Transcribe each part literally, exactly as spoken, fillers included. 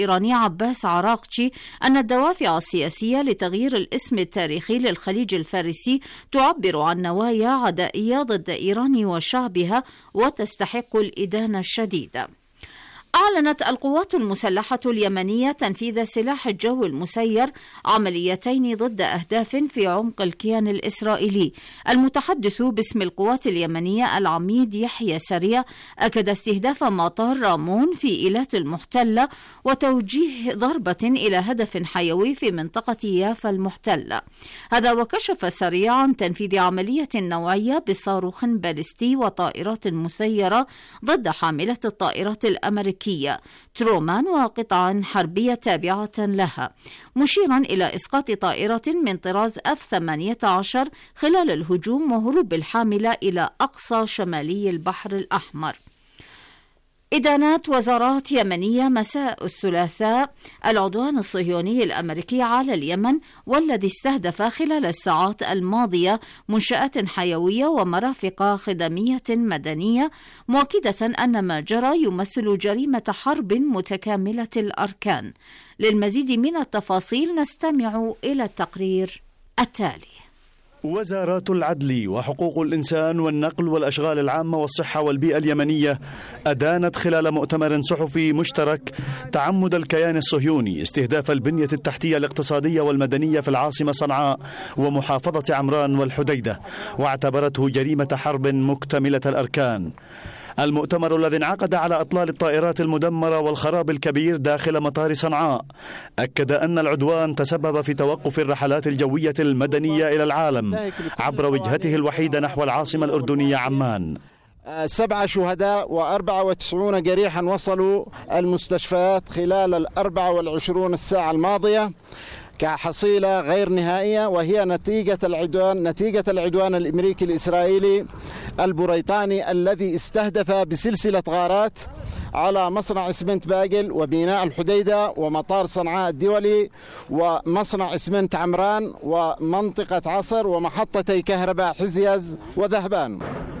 الإيراني عباس عراقچي أن الدوافع السياسية لتغيير الاسم التاريخي للخليج الفارسي تعبر عن نوايا عدائية ضد إيران وشعبها وتستحق الإدانة الشديدة. أعلنت القوات المسلحة اليمنية تنفيذ سلاح الجو المسير عمليتين ضد أهداف في عمق الكيان الإسرائيلي. المتحدث باسم القوات اليمنية العميد يحيى سريع أكد استهداف مطار رامون في إيلات المحتلة وتوجيه ضربة إلى هدف حيوي في منطقة يافا المحتلة. هذا وكشف سريع عن تنفيذ عملية نوعية بصاروخ باليستي وطائرات مسيرة ضد حاملة الطائرات الأمريكية ترومان وقطع حربية تابعة لها، مشيرا إلى إسقاط طائرة من طراز إف ثمانية عشر خلال الهجوم وهروب الحاملة إلى أقصى شمالي البحر الأحمر. إدانات وزارات يمنية مساء الثلاثاء العدوان الصهيوني الأمريكي على اليمن، والذي استهدف خلال الساعات الماضية منشآت حيوية ومرافق خدمية مدنية، مؤكدة أن ما جرى يمثل جريمة حرب متكاملة الأركان. للمزيد من التفاصيل نستمع إلى التقرير التالي. وزارات العدل وحقوق الإنسان والنقل والأشغال العامة والصحة والبيئة اليمنية أدانت خلال مؤتمر صحفي مشترك تعمد الكيان الصهيوني استهداف البنية التحتية الاقتصادية والمدنية في العاصمة صنعاء ومحافظة عمران والحديدة، واعتبرته جريمة حرب مكتملة الأركان. المؤتمر الذي انعقد على أطلال الطائرات المدمرة والخراب الكبير داخل مطار صنعاء أكد أن العدوان تسبب في توقف الرحلات الجوية المدنية إلى العالم عبر وجهته الوحيدة نحو العاصمة الأردنية عمان. سبعة شهداء وأربعة وتسعون جريحا وصلوا المستشفيات خلال الأربعة والعشرون الساعة الماضية كحصيلة غير نهائية، وهي نتيجة العدوان نتيجة العدوان الأمريكي الإسرائيلي البريطاني الذي استهدف بسلسلة غارات على مصنع اسمنت باقل وبناء الحديدة ومطار صنعاء الدولي ومصنع اسمنت عمران ومنطقة عصر ومحطتي كهرباء حزيز وذهبان.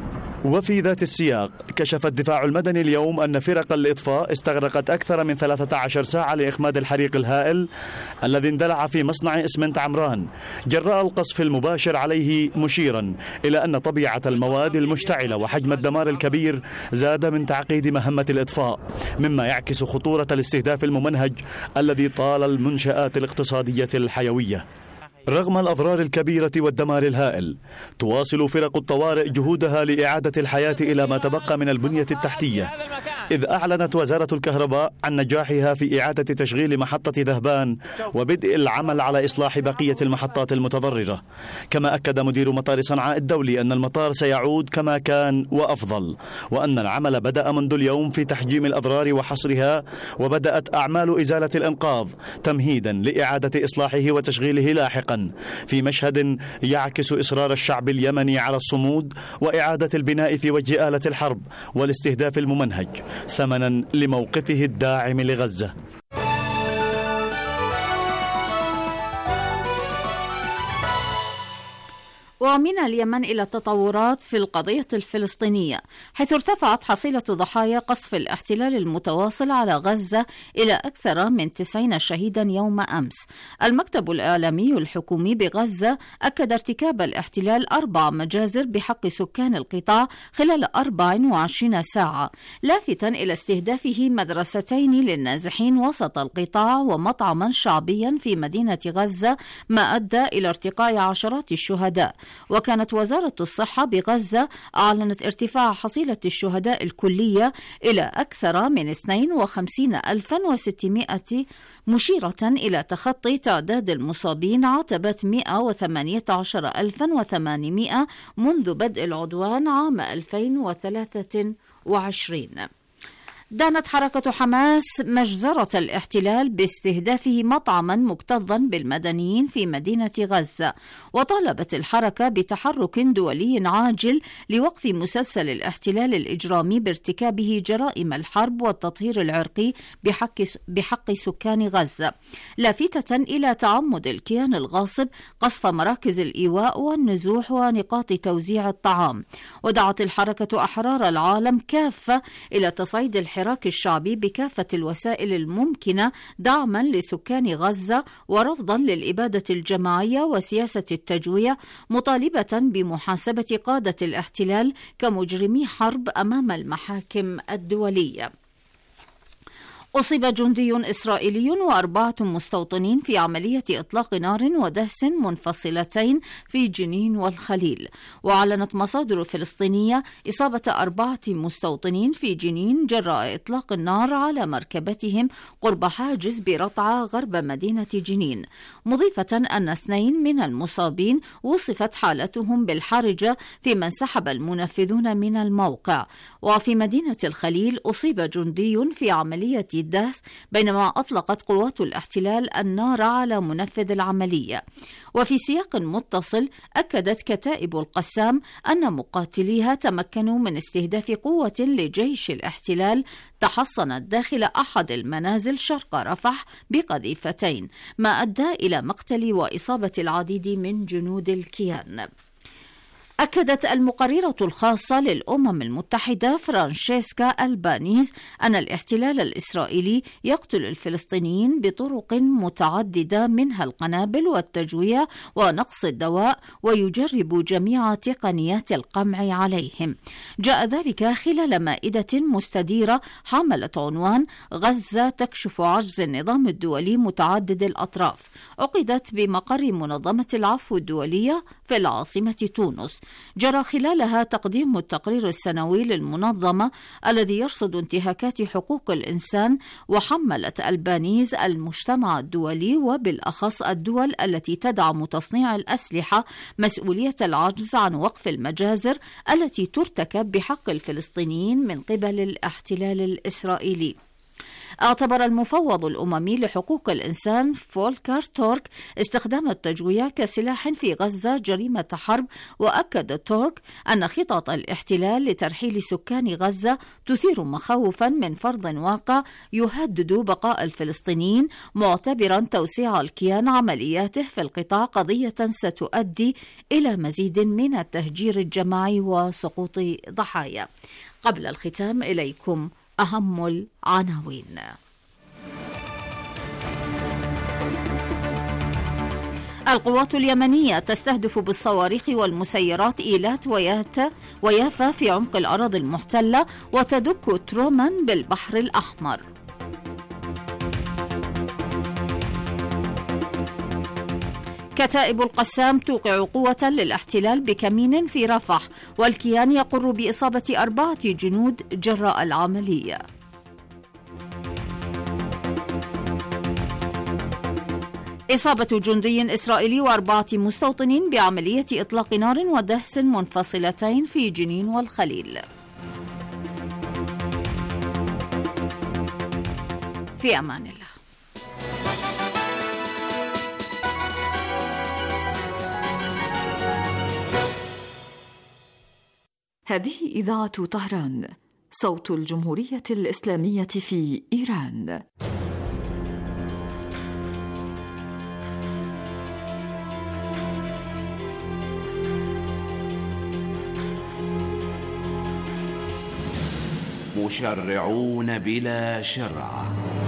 وفي ذات السياق كشف الدفاع المدني اليوم أن فرق الإطفاء استغرقت أكثر من ثلاثة عشر ساعة لإخماد الحريق الهائل الذي اندلع في مصنع اسمنت عمران جراء القصف المباشر عليه، مشيرا إلى أن طبيعة المواد المشتعلة وحجم الدمار الكبير زاد من تعقيد مهمة الإطفاء، مما يعكس خطورة الاستهداف الممنهج الذي طال المنشآت الاقتصادية الحيوية. رغم الأضرار الكبيرة والدمار الهائل، تواصل فرق الطوارئ جهودها لإعادة الحياة إلى ما تبقى من البنية التحتية، إذ أعلنت وزارة الكهرباء عن نجاحها في إعادة تشغيل محطة ذهبان وبدء العمل على إصلاح بقية المحطات المتضررة. كما أكد مدير مطار صنعاء الدولي أن المطار سيعود كما كان وأفضل، وأن العمل بدأ منذ اليوم في تحجيم الأضرار وحصرها، وبدأت أعمال إزالة الإنقاض تمهيدا لإعادة إصلاحه وتشغيله لاحقا، في مشهد يعكس إصرار الشعب اليمني على الصمود وإعادة البناء في وجه آلة الحرب والاستهداف الممنهج ثمنا لموقفه الداعم لغزة. ومن اليمن إلى التطورات في القضية الفلسطينية، حيث ارتفعت حصيلة ضحايا قصف الاحتلال المتواصل على غزة إلى أكثر من تسعين شهيدا يوم أمس. المكتب الإعلامي الحكومي بغزة أكد ارتكاب الاحتلال أربع مجازر بحق سكان القطاع خلال أربع وعشرين ساعة، لافتا إلى استهدافه مدرستين للنازحين وسط القطاع ومطعما شعبيا في مدينة غزة، ما أدى إلى ارتقاء عشرات الشهداء. وكانت وزارة الصحة بغزة أعلنت ارتفاع حصيلة الشهداء الكلية إلى أكثر من اثنين وخمسين ألفا وستمائة، مشيرة إلى تخطي تعداد المصابين عتبة مئة وثمانية عشر ألفا وثمانمائة منذ بدء العدوان عام ألفين وثلاثة وعشرين. دانت حركة حماس مجزرة الاحتلال باستهدافه مطعما مكتظا بالمدنيين في مدينة غزة، وطالبت الحركة بتحرك دولي عاجل لوقف مسلسل الاحتلال الإجرامي بارتكابه جرائم الحرب والتطهير العرقي بحق, بحق سكان غزة، لافتة إلى تعمد الكيان الغاصب قصف مراكز الإيواء والنزوح ونقاط توزيع الطعام. ودعت الحركة أحرار العالم كافة إلى تصعيد الحرب الحراك الشعبي بكافة الوسائل الممكنة دعما لسكان غزة ورفضا للإبادة الجماعية وسياسة التجويع، مطالبة بمحاسبة قادة الاحتلال كمجرمي حرب أمام المحاكم الدولية. أصيب جندي إسرائيلي وأربعة مستوطنين في عملية إطلاق نار ودهس منفصلتين في جنين والخليل. وأعلنت مصادر فلسطينية إصابة أربعة مستوطنين في جنين جراء إطلاق النار على مركبتهم قرب حاجز برطعة غرب مدينة جنين، مضيفة أن اثنين من المصابين وصفت حالتهم بالحرجة فيما انسحب المنفذون من الموقع. وفي مدينة الخليل أصيب جندي في عملية الدهس بينما أطلقت قوات الاحتلال النار على منفذ العملية. وفي سياق متصل أكدت كتائب القسام أن مقاتليها تمكنوا من استهداف قوة لجيش الاحتلال تحصنت داخل أحد المنازل شرق رفح بقذيفتين، ما أدى إلى مقتل وإصابة العديد من جنود الكيان. أكدت المقررة الخاصة للأمم المتحدة فرانشيسكا ألبانيز أن الاحتلال الإسرائيلي يقتل الفلسطينيين بطرق متعددة منها القنابل والتجويع ونقص الدواء، ويجرب جميع تقنيات القمع عليهم. جاء ذلك خلال مائدة مستديرة حملت عنوان غزة تكشف عجز النظام الدولي متعدد الأطراف، عقدت بمقر منظمة العفو الدولية في العاصمة تونس. جرى خلالها تقديم التقرير السنوي للمنظمة الذي يرصد انتهاكات حقوق الإنسان، وحملت ألبانيز المجتمع الدولي وبالأخص الدول التي تدعم تصنيع الأسلحة مسؤولية العجز عن وقف المجازر التي ترتكب بحق الفلسطينيين من قبل الاحتلال الإسرائيلي. اعتبر المفوض الأممي لحقوق الإنسان فولكر تورك استخدام التجويع كسلاح في غزة جريمة حرب، وأكد تورك أن خطط الاحتلال لترحيل سكان غزة تثير مخاوفا من فرض واقع يهدد بقاء الفلسطينيين، معتبرا توسيع الكيان عملياته في القطاع قضية ستؤدي إلى مزيد من التهجير الجماعي وسقوط ضحايا. قبل الختام إليكم أهم العناوين. القوات اليمنية تستهدف بالصواريخ والمسيرات إيلات ويافا في عمق الأراضي المحتلة وتدك ترومان بالبحر الأحمر. كتائب القسام توقع قوة للاحتلال بكمين في رفح، والكيان يقر بإصابة أربعة جنود جراء العملية. إصابة جندي إسرائيلي وأربعة مستوطنين بعملية إطلاق نار ودهس منفصلتين في جنين والخليل. في أمان الله. هذه إذاعة طهران، صوت الجمهورية الإسلامية في إيران. مشرعون بلا شرع.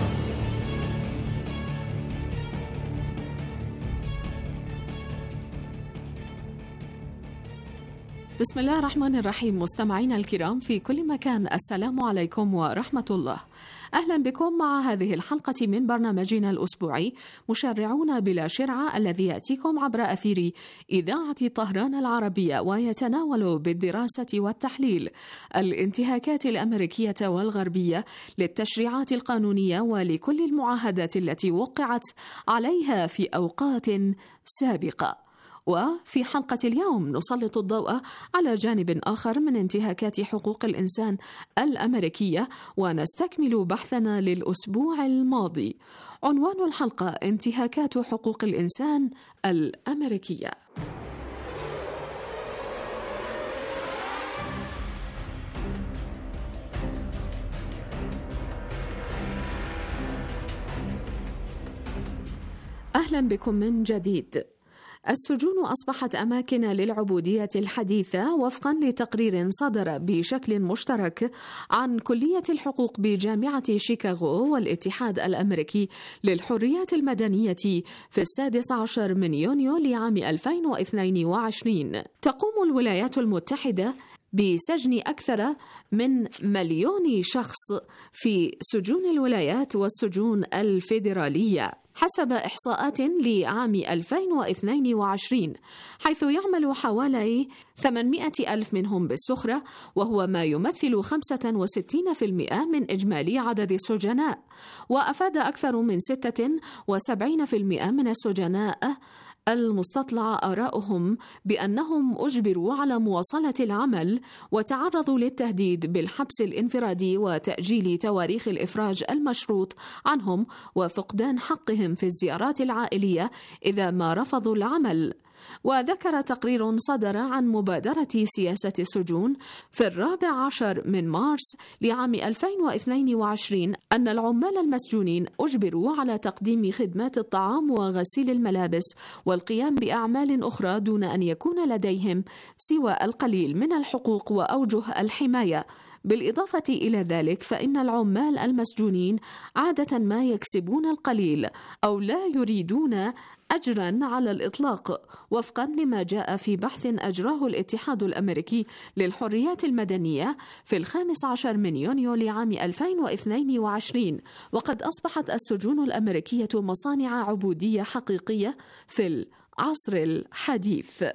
بسم الله الرحمن الرحيم. مستمعينا الكرام في كل مكان، السلام عليكم ورحمة الله. أهلا بكم مع هذه الحلقة من برنامجنا الأسبوعي مشرعون بلا شرع، الذي يأتيكم عبر أثير إذاعة طهران العربية، ويتناول بالدراسة والتحليل الانتهاكات الأمريكية والغربية للتشريعات القانونية ولكل المعاهدات التي وقعت عليها في أوقات سابقة. وفي حلقة اليوم نسلط الضوء على جانب آخر من انتهاكات حقوق الإنسان الأمريكية، ونستكمل بحثنا للأسبوع الماضي. عنوان الحلقة: انتهاكات حقوق الإنسان الأمريكية. أهلا بكم من جديد. السجون أصبحت أماكن للعبودية الحديثة وفقا لتقرير صدر بشكل مشترك عن كلية الحقوق بجامعة شيكاغو والاتحاد الأمريكي للحريات المدنية في السادس عشر من يونيو لعام ألفين واثنين وعشرين. تقوم الولايات المتحدة بسجن أكثر من مليون شخص في سجون الولايات والسجون الفيدرالية حسب إحصاءات لعام ألفين واثنين وعشرين، حيث يعمل حوالي ثمانمائة ألف منهم بالسخرة، وهو ما يمثل خمسة وستين بالمئة من إجمالي عدد السجناء. وأفاد أكثر من ستة وسبعين بالمئة من السجناء المستطلع آراؤهم بأنهم أجبروا على مواصلة العمل وتعرضوا للتهديد بالحبس الانفرادي وتأجيل تواريخ الإفراج المشروط عنهم وفقدان حقهم في الزيارات العائلية إذا ما رفضوا العمل. وذكر تقرير صدر عن مبادرة سياسة السجون في الرابع عشر من مارس لعام ألفين واثنين وعشرين أن العمال المسجونين أجبروا على تقديم خدمات الطعام وغسيل الملابس والقيام بأعمال أخرى دون أن يكون لديهم سوى القليل من الحقوق وأوجه الحماية. بالإضافة إلى ذلك فإن العمال المسجونين عادة ما يكسبون القليل أو لا يريدون أجراً على الإطلاق، وفقاً لما جاء في بحث أجراه الاتحاد الأمريكي للحريات المدنية في الخامس عشر من يونيو لعام ألفين واثنين وعشرين. وقد أصبحت السجون الأمريكية مصانع عبودية حقيقية في العصر الحديث.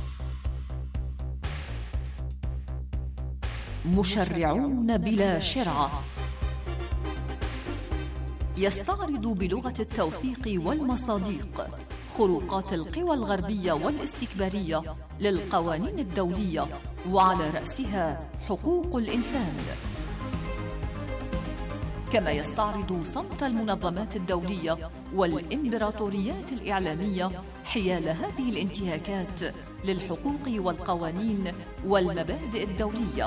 مشرعون بلا شرعة يستعرض بلغة التوثيق والمصادق خروقات القوى الغربية والاستكبارية للقوانين الدولية وعلى رأسها حقوق الإنسان، كما يستعرض صمت المنظمات الدولية والإمبراطوريات الإعلامية حيال هذه الانتهاكات للحقوق والقوانين والمبادئ الدولية.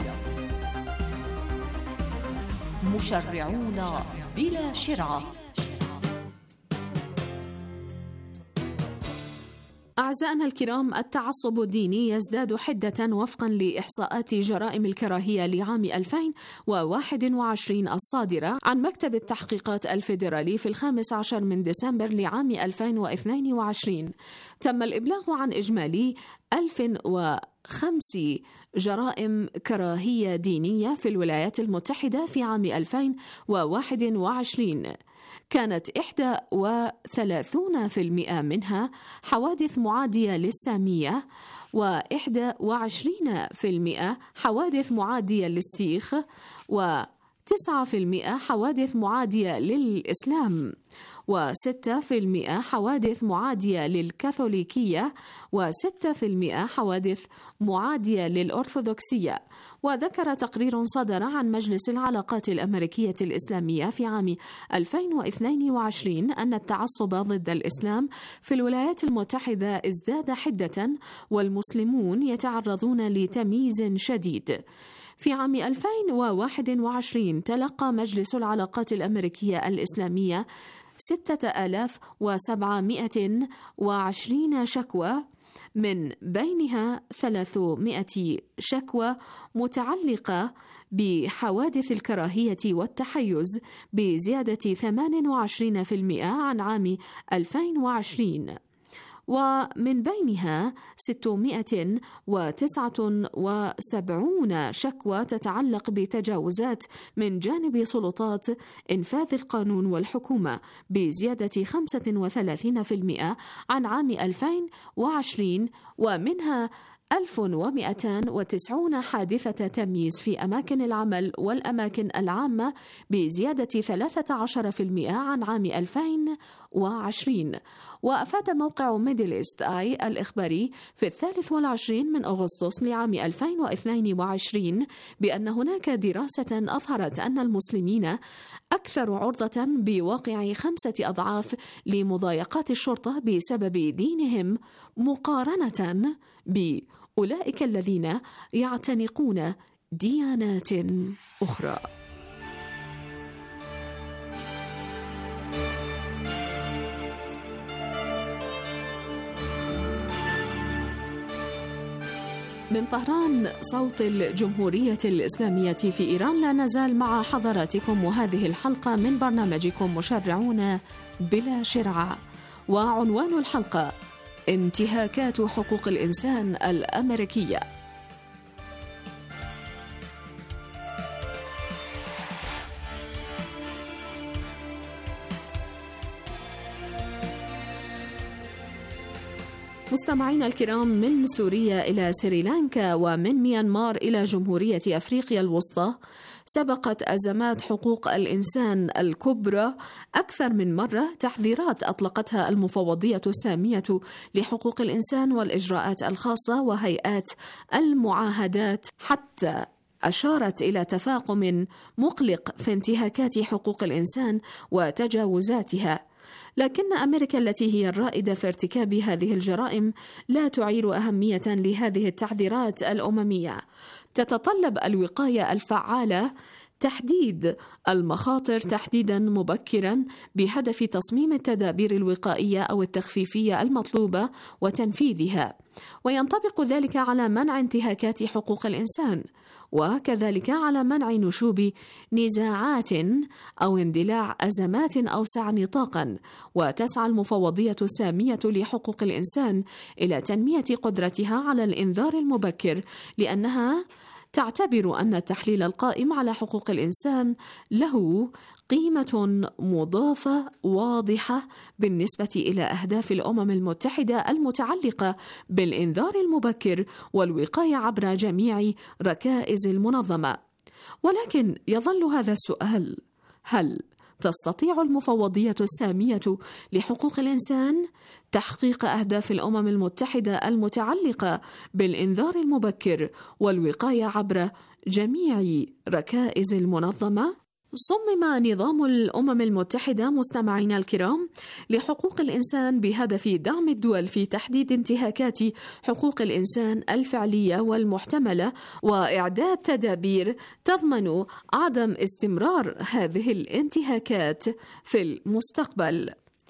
مشرعون بلا شرعة. أعزائنا الكرام، التعصب الديني يزداد حدة وفقا لإحصاءات جرائم الكراهية لعام ألفين وواحد وعشرين الصادرة عن مكتب التحقيقات الفيدرالي في الخامس عشر من ديسمبر لعام ألفين واثنين وعشرين. تم الإبلاغ عن إجمالي ألف وخمس جرائم كراهية دينية في الولايات المتحدة في عام ألفين وواحد وعشرين. كانت إحدى وثلاثون بالمئة منها حوادث معادية للسامية، وإحدى وعشرين بالمئة حوادث معادية للسيخ، وتسعة بالمئة حوادث معادية للإسلام، وستة بالمئة حوادث معادية للكاثوليكية، وستة بالمئة حوادث معادية للأرثوذكسية. وذكر تقرير صدر عن مجلس العلاقات الأمريكية الإسلامية في عام ألفين واثنين وعشرين أن التعصب ضد الإسلام في الولايات المتحدة ازداد حدة، والمسلمون يتعرضون لتمييز شديد. في عام ألفين وواحد وعشرين تلقى مجلس العلاقات الأمريكية الإسلامية ستة آلاف وسبعمائة وعشرين شكوى، من بينها ثلاثمائة شكوى متعلقة بحوادث الكراهية والتحيز، بزيادة ثمانية وعشرين بالمئة عن عام ألفين وعشرين، ومن بينها ستمائة وتسعة وسبعين شكوى تتعلق بتجاوزات من جانب سلطات إنفاذ القانون والحكومة، بزيادة خمسة وثلاثين بالمئة عن عام ألفين وعشرين، ومنها ألف ومئتين وتسعين حادثة تمييز في أماكن العمل والأماكن العامة، بزيادة ثلاثة عشر بالمئة عن عام ألفين وعشرين. وأفاد موقع ميدل إيست آي الإخباري في الثالث والعشرين من أغسطس لعام ألفين واثنين وعشرين بأن هناك دراسة أظهرت أن المسلمين أكثر عرضة بواقع خمسة أضعاف لمضايقات الشرطة بسبب دينهم، مقارنة بأولئك الذين يعتنقون ديانات أخرى. من طهران صوت الجمهورية الإسلامية في إيران، لا نزال مع حضراتكم وهذه الحلقة من برنامجكم مشرعون بلا شرعة، وعنوان الحلقة انتهاكات حقوق الإنسان الأمريكية. مستمعينا الكرام، من سوريا إلى سريلانكا ومن ميانمار إلى جمهورية أفريقيا الوسطى، سبقت أزمات حقوق الإنسان الكبرى أكثر من مرة تحذيرات أطلقتها المفوضية السامية لحقوق الإنسان والإجراءات الخاصة وهيئات المعاهدات، حتى أشارت إلى تفاقم مقلق في انتهاكات حقوق الإنسان وتجاوزاتها. لكن أمريكا التي هي الرائدة في ارتكاب هذه الجرائم لا تعير أهمية لهذه التحذيرات الأممية. تتطلب الوقاية الفعالة تحديد المخاطر تحديدا مبكرا بهدف تصميم التدابير الوقائية أو التخفيفية المطلوبة وتنفيذها، وينطبق ذلك على منع انتهاكات حقوق الإنسان، وكذلك على منع نشوب نزاعات أو اندلاع أزمات أوسع نطاقا. وتسعى المفوضية السامية لحقوق الإنسان إلى تنمية قدرتها على الإنذار المبكر، لأنها تعتبر أن التحليل القائم على حقوق الإنسان له قيمة مضافة واضحة بالنسبة إلى أهداف الأمم المتحدة المتعلقة بالإنذار المبكر والوقاية عبر جميع ركائز المنظمة. ولكن يظل هذا السؤال: هل تستطيع المفوضية السامية لحقوق الإنسان تحقيق أهداف الأمم المتحدة المتعلقة بالإنذار المبكر والوقاية عبر جميع ركائز المنظمة؟ صمم نظام الأمم المتحدة مستمعينا الكرام لحقوق الإنسان بهدف دعم الدول في تحديد انتهاكات حقوق الإنسان الفعلية والمحتملة، وإعداد تدابير تضمن عدم استمرار هذه الانتهاكات في المستقبل.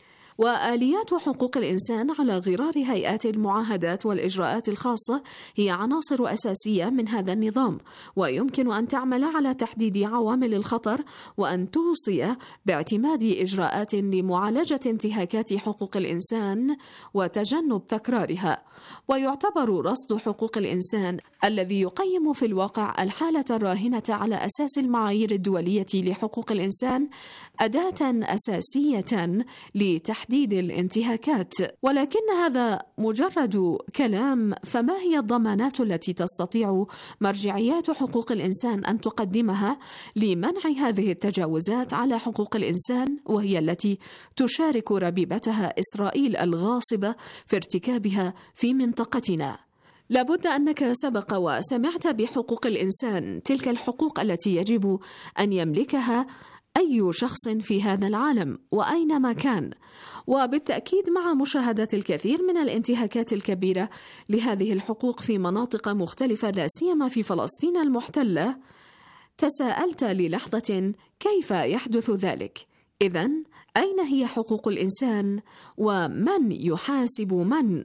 وآليات حقوق الإنسان على غرار هيئات المعاهدات والإجراءات الخاصة هي عناصر أساسية من هذا النظام، ويمكن أن تعمل على تحديد عوامل الخطر وأن توصي باعتماد إجراءات لمعالجة انتهاكات حقوق الإنسان وتجنب تكرارها. ويعتبر رصد حقوق الإنسان الذي يقيم في الواقع الحالة الراهنة على أساس المعايير الدولية لحقوق الإنسان أداة أساسية لتحديد الانتهاكات. ولكن هذا مجرد كلام، فما هي الضمانات التي تستطيع مرجعيات حقوق الإنسان أن تقدمها لمنع هذه التجاوزات على حقوق الإنسان، وهي التي تشارك ربيبتها إسرائيل الغاصبة في ارتكابها في منطقتنا؟ لابد أنك سبق وسمعت بحقوق الإنسان، تلك الحقوق التي يجب أن يملكها أي شخص في هذا العالم وأينما كان. وبالتأكيد مع مشاهدة الكثير من الانتهاكات الكبيرة لهذه الحقوق في مناطق مختلفة، لا سيما في فلسطين المحتلة، تساءلت للحظة كيف يحدث ذلك؟ إذن أين هي حقوق الإنسان ومن يحاسب من؟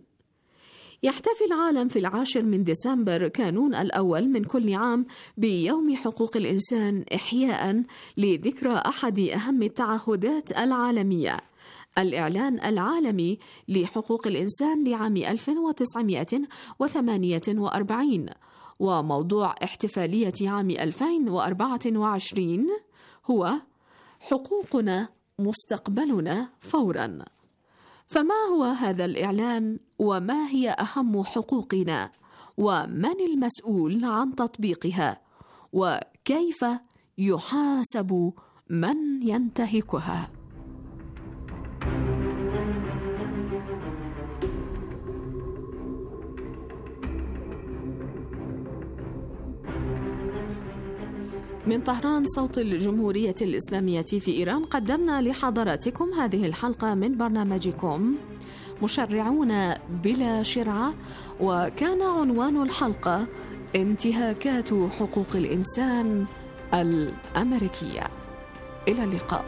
يحتفل العالم في العاشر من ديسمبر كانون الأول من كل عام بيوم حقوق الإنسان، إحياء لذكرى أحد أهم التعهدات العالمية، الإعلان العالمي لحقوق الإنسان لعام ألف وتسعمائة وثمانية وأربعين. وموضوع احتفالية عام ألفين وأربعة وعشرين هو حقوقنا مستقبلنا فوراً. فما هو هذا الإعلان؟ وما هي أهم حقوقنا؟ ومن المسؤول عن تطبيقها؟ وكيف يحاسب من ينتهكها؟ من طهران صوت الجمهورية الإسلامية في إيران، قدمنا لحضراتكم هذه الحلقة من برنامجكم مشرعون بلا شرعة، وكان عنوان الحلقة انتهاكات حقوق الإنسان الأمريكية. إلى اللقاء.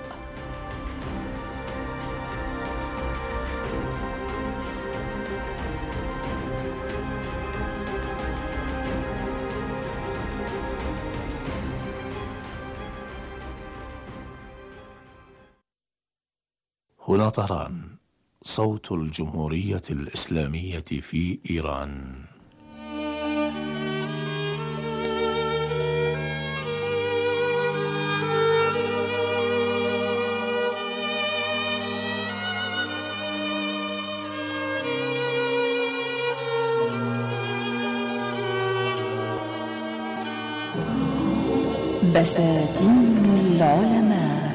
هنا طهران، صوت الجمهورية الإسلامية في إيران. بساتين العلماء.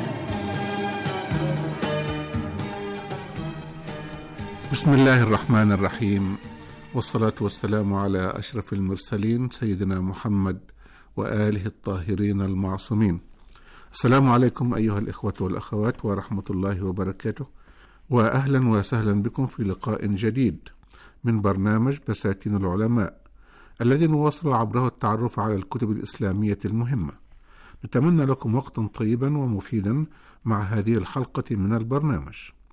بسم الله الرحمن الرحيم، والصلاة والسلام على أشرف المرسلين سيدنا محمد وآله الطاهرين المعصومين. السلام عليكم أيها الإخوة والأخوات ورحمة الله وبركاته، وأهلا وسهلا بكم في لقاء جديد من برنامج بساتين العلماء الذي نواصل عبره التعرف على الكتب الإسلامية المهمة. نتمنى لكم وقتا طيبا ومفيدا مع هذه الحلقة من البرنامج.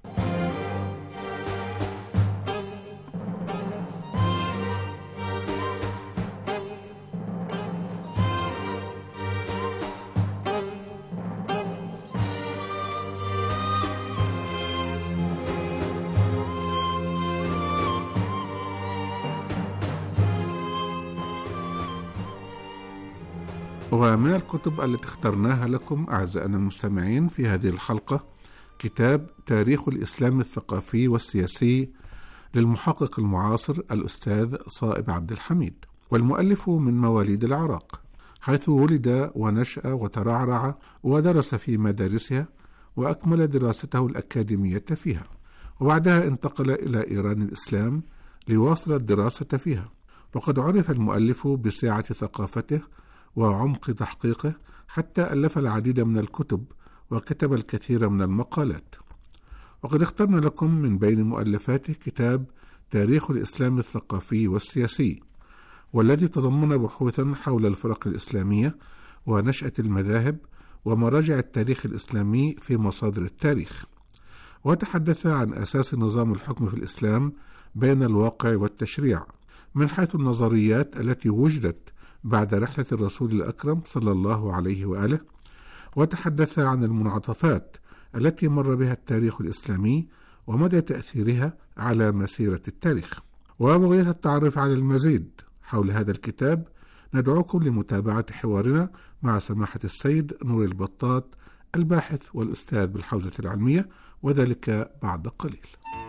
ومن الكتب التي اخترناها لكم أعزائنا المستمعين في هذه الحلقة كتاب تاريخ الإسلام الثقافي والسياسي للمحقق المعاصر الأستاذ صائب عبد الحميد، والمؤلف من مواليد العراق، حيث ولد ونشأ وترعرع ودرس في مدارسها وأكمل دراسته الأكاديمية فيها، وبعدها انتقل إلى إيران الإسلام ليواصل الدراسة فيها. وقد عرف المؤلف بسعة ثقافته وعمق تحقيقه حتى ألف العديد من الكتب وكتب الكثير من المقالات. وقد اخترنا لكم من بين مؤلفاته كتاب تاريخ الإسلام الثقافي والسياسي، والذي تضمن بحوثا حول الفرق الإسلامية ونشأة المذاهب ومراجع التاريخ الإسلامي في مصادر التاريخ، وتحدث عن أساس نظام الحكم في الإسلام بين الواقع والتشريع من حيث النظريات التي وجدت بعد رحلة الرسول الأكرم صلى الله عليه وآله، وتحدث عن المنعطفات التي مر بها التاريخ الإسلامي ومدى تأثيرها على مسيرة التاريخ. وبغية التعرف على المزيد حول هذا الكتاب ندعوكم لمتابعة حوارنا مع سماحة السيد نور البطاط الباحث والأستاذ بالحوزة العلمية، وذلك بعد قليل.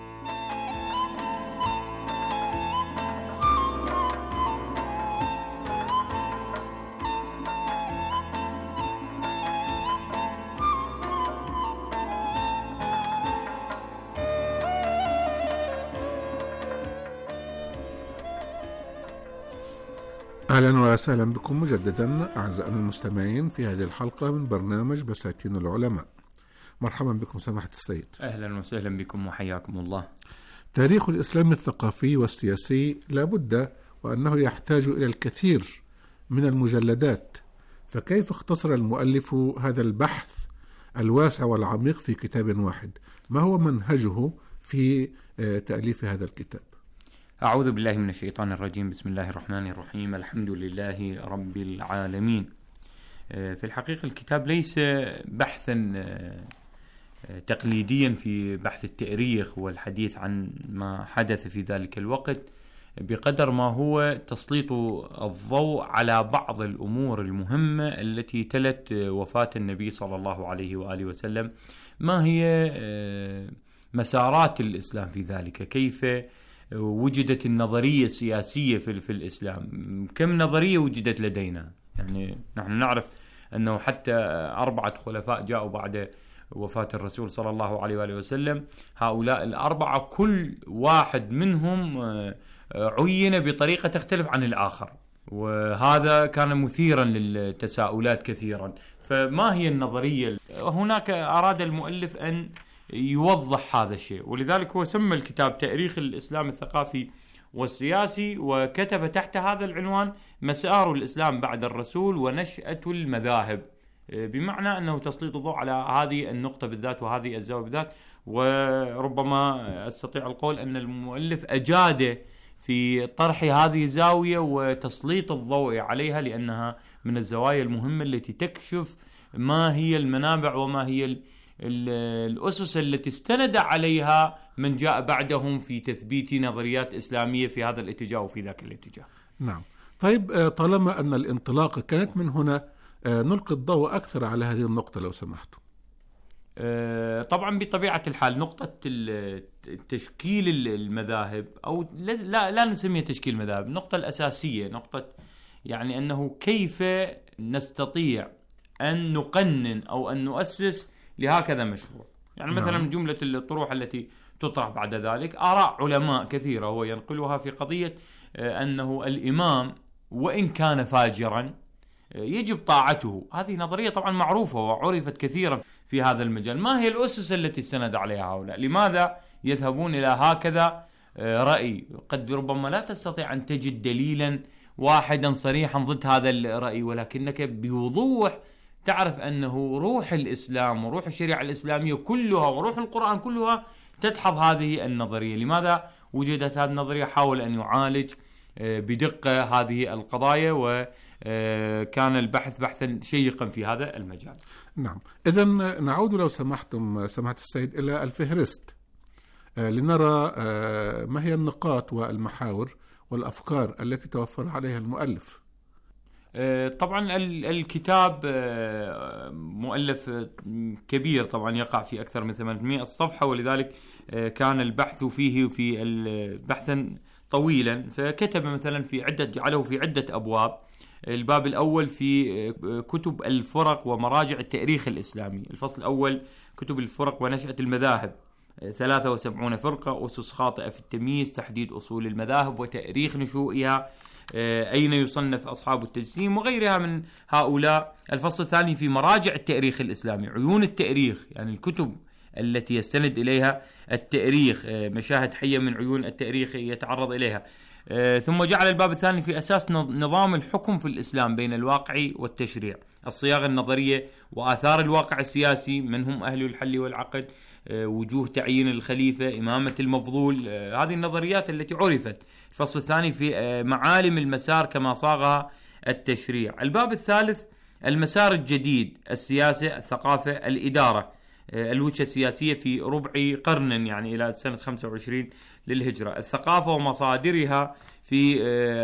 أهلا وسهلا بكم مجددا أعزائنا المستمعين في هذه الحلقة من برنامج بساتين العلماء. مرحبا بكم سماحة السيد. أهلا وسهلا بكم وحياكم الله. تاريخ الإسلام الثقافي والسياسي لابد وأنه يحتاج إلى الكثير من المجلدات، فكيف اختصر المؤلف هذا البحث الواسع والعميق في كتاب واحد؟ ما هو منهجه في تأليف هذا الكتاب؟ أعوذ بالله من الشيطان الرجيم. بسم الله الرحمن الرحيم. الحمد لله رب العالمين. في الحقيقة الكتاب ليس بحثا تقليديا في بحث التاريخ والحديث عن ما حدث في ذلك الوقت، بقدر ما هو تسليط الضوء على بعض الأمور المهمة التي تلت وفاة النبي صلى الله عليه وآله وسلم. ما هي مسارات الإسلام في ذلك؟ كيف وجدت النظرية السياسية في, في الإسلام؟ كم نظرية وجدت لدينا؟ يعني نحن نعرف أنه حتى أربعة خلفاء جاءوا بعد وفاة الرسول صلى الله عليه وآله وسلم، هؤلاء الأربعة كل واحد منهم عين بطريقة تختلف عن الآخر، وهذا كان مثيرا للتساؤلات كثيرا. فما هي النظرية؟ هناك أراد المؤلف أن يوضح هذا الشيء، ولذلك هو سمى الكتاب تاريخ الإسلام الثقافي والسياسي، وكتب تحت هذا العنوان مسار الإسلام بعد الرسول ونشأة المذاهب، بمعنى أنه تسليط الضوء على هذه النقطة بالذات وهذه الزاوية بالذات. وربما أستطيع القول أن المؤلف أجاد في طرح هذه الزاوية وتسليط الضوء عليها، لأنها من الزوايا المهمة التي تكشف ما هي المنابع وما هي الأسس التي استند عليها من جاء بعدهم في تثبيت نظريات إسلامية في هذا الاتجاه وفي ذاك الاتجاه. نعم. طيب، طالما أن الانطلاقة كانت من هنا، نلقي الضوء أكثر على هذه النقطة لو سمحتم. طبعا بطبيعة الحال نقطة تشكيل المذاهب، أو لا, لا نسميها تشكيل المذاهب، النقطة الأساسية نقطة يعني أنه كيف نستطيع أن نقنن أو أن نؤسس لهكذا مشروع. يعني مثلا نعم. جملة الطروح التي تطرح بعد ذلك آراء علماء كثيرة هو ينقلها في قضية أنه الإمام وإن كان فاجرا يجب طاعته. هذه نظرية طبعا معروفة وعرفت كثيرا في هذا المجال. ما هي الأسس التي استند عليها هؤلاء؟ لماذا يذهبون إلى هكذا رأي؟ قد ربما لا تستطيع أن تجد دليلا واحدا صريحا ضد هذا الرأي، ولكنك بوضوح تعرف أنه روح الإسلام وروح الشريعة الإسلامية كلها وروح القرآن كلها تدحض هذه النظرية. لماذا وجدت هذه النظرية؟ حاول أن يعالج بدقة هذه القضايا، وكان البحث بحثا شيقا في هذا المجال. نعم. إذن نعود لو سمحتم سماحة السيد إلى الفهرست لنرى ما هي النقاط والمحاور والأفكار التي توفر عليها المؤلف. طبعا الكتاب مؤلف كبير، طبعا يقع في أكثر من ثمانمائة صفحة، ولذلك كان البحث فيه في بحثا طويلا، فكتب مثلا في عدة جعله في عدة أبواب. الباب الأول في كتب الفرق ومراجع التاريخ الإسلامي. الفصل الأول كتب الفرق ونشأة المذاهب، ثلاثة وسبعين فرقة، أسس خاطئة في التمييز، تحديد أصول المذاهب وتاريخ نشوئها، أين يصنف أصحاب التجسيم وغيرها من هؤلاء. الفصل الثاني في مراجع التاريخ الإسلامي، عيون التاريخ، يعني الكتب التي يستند إليها التاريخ، مشاهد حية من عيون التاريخ يتعرض إليها. ثم جعل الباب الثاني في أساس نظام الحكم في الإسلام بين الواقع والتشريع، الصياغة النظرية وآثار الواقع السياسي، من هم أهل الحل والعقد، وجوه تعيين الخليفة، إمامة المفضول، هذه النظريات التي عرفت. الفصل الثاني في معالم المسار كما صاغها التشريع. الباب الثالث المسار الجديد، السياسة، الثقافة، الإدارة، الوجهة السياسية في ربع قرن يعني إلى سنة خمسة وعشرين للهجرة، الثقافة ومصادرها في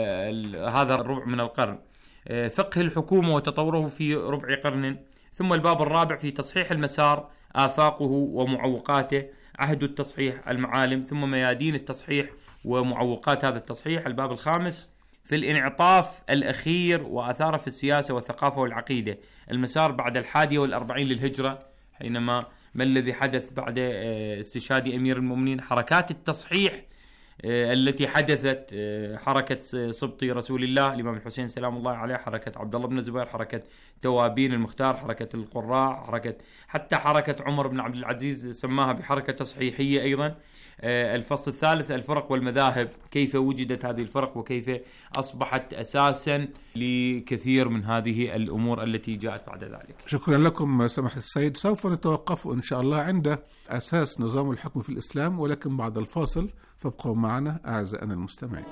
هذا الربع من القرن، فقه الحكومة وتطوره في ربع قرن. ثم الباب الرابع في تصحيح المسار، آفاقه ومعوقاته، عهد التصحيح، المعالم، ثم ميادين التصحيح ومعوقات هذا التصحيح. الباب الخامس في الانعطاف الأخير وآثاره في السياسة والثقافة والعقيدة، المسار بعد الحادية والأربعين للهجرة، حينما ما الذي حدث بعد استشهاد أمير المؤمنين، حركات التصحيح التي حدثت، حركة سبطي رسول الله الإمام الحسين سلام الله عليه، حركة عبد الله بن الزبير، حركة توابين المختار، حركة القراء، حركة حتى حركة عمر بن عبد العزيز سماها بحركة تصحيحية أيضا. الفصل الثالث الفرق والمذاهب، كيف وجدت هذه الفرق وكيف أصبحت أساسا لكثير من هذه الأمور التي جاءت بعد ذلك. شكرا لكم سماحة السيد. سوف نتوقف إن شاء الله عند أساس نظام الحكم في الإسلام، ولكن بعد الفاصل فابقوا معنا أعزائنا المستمعين.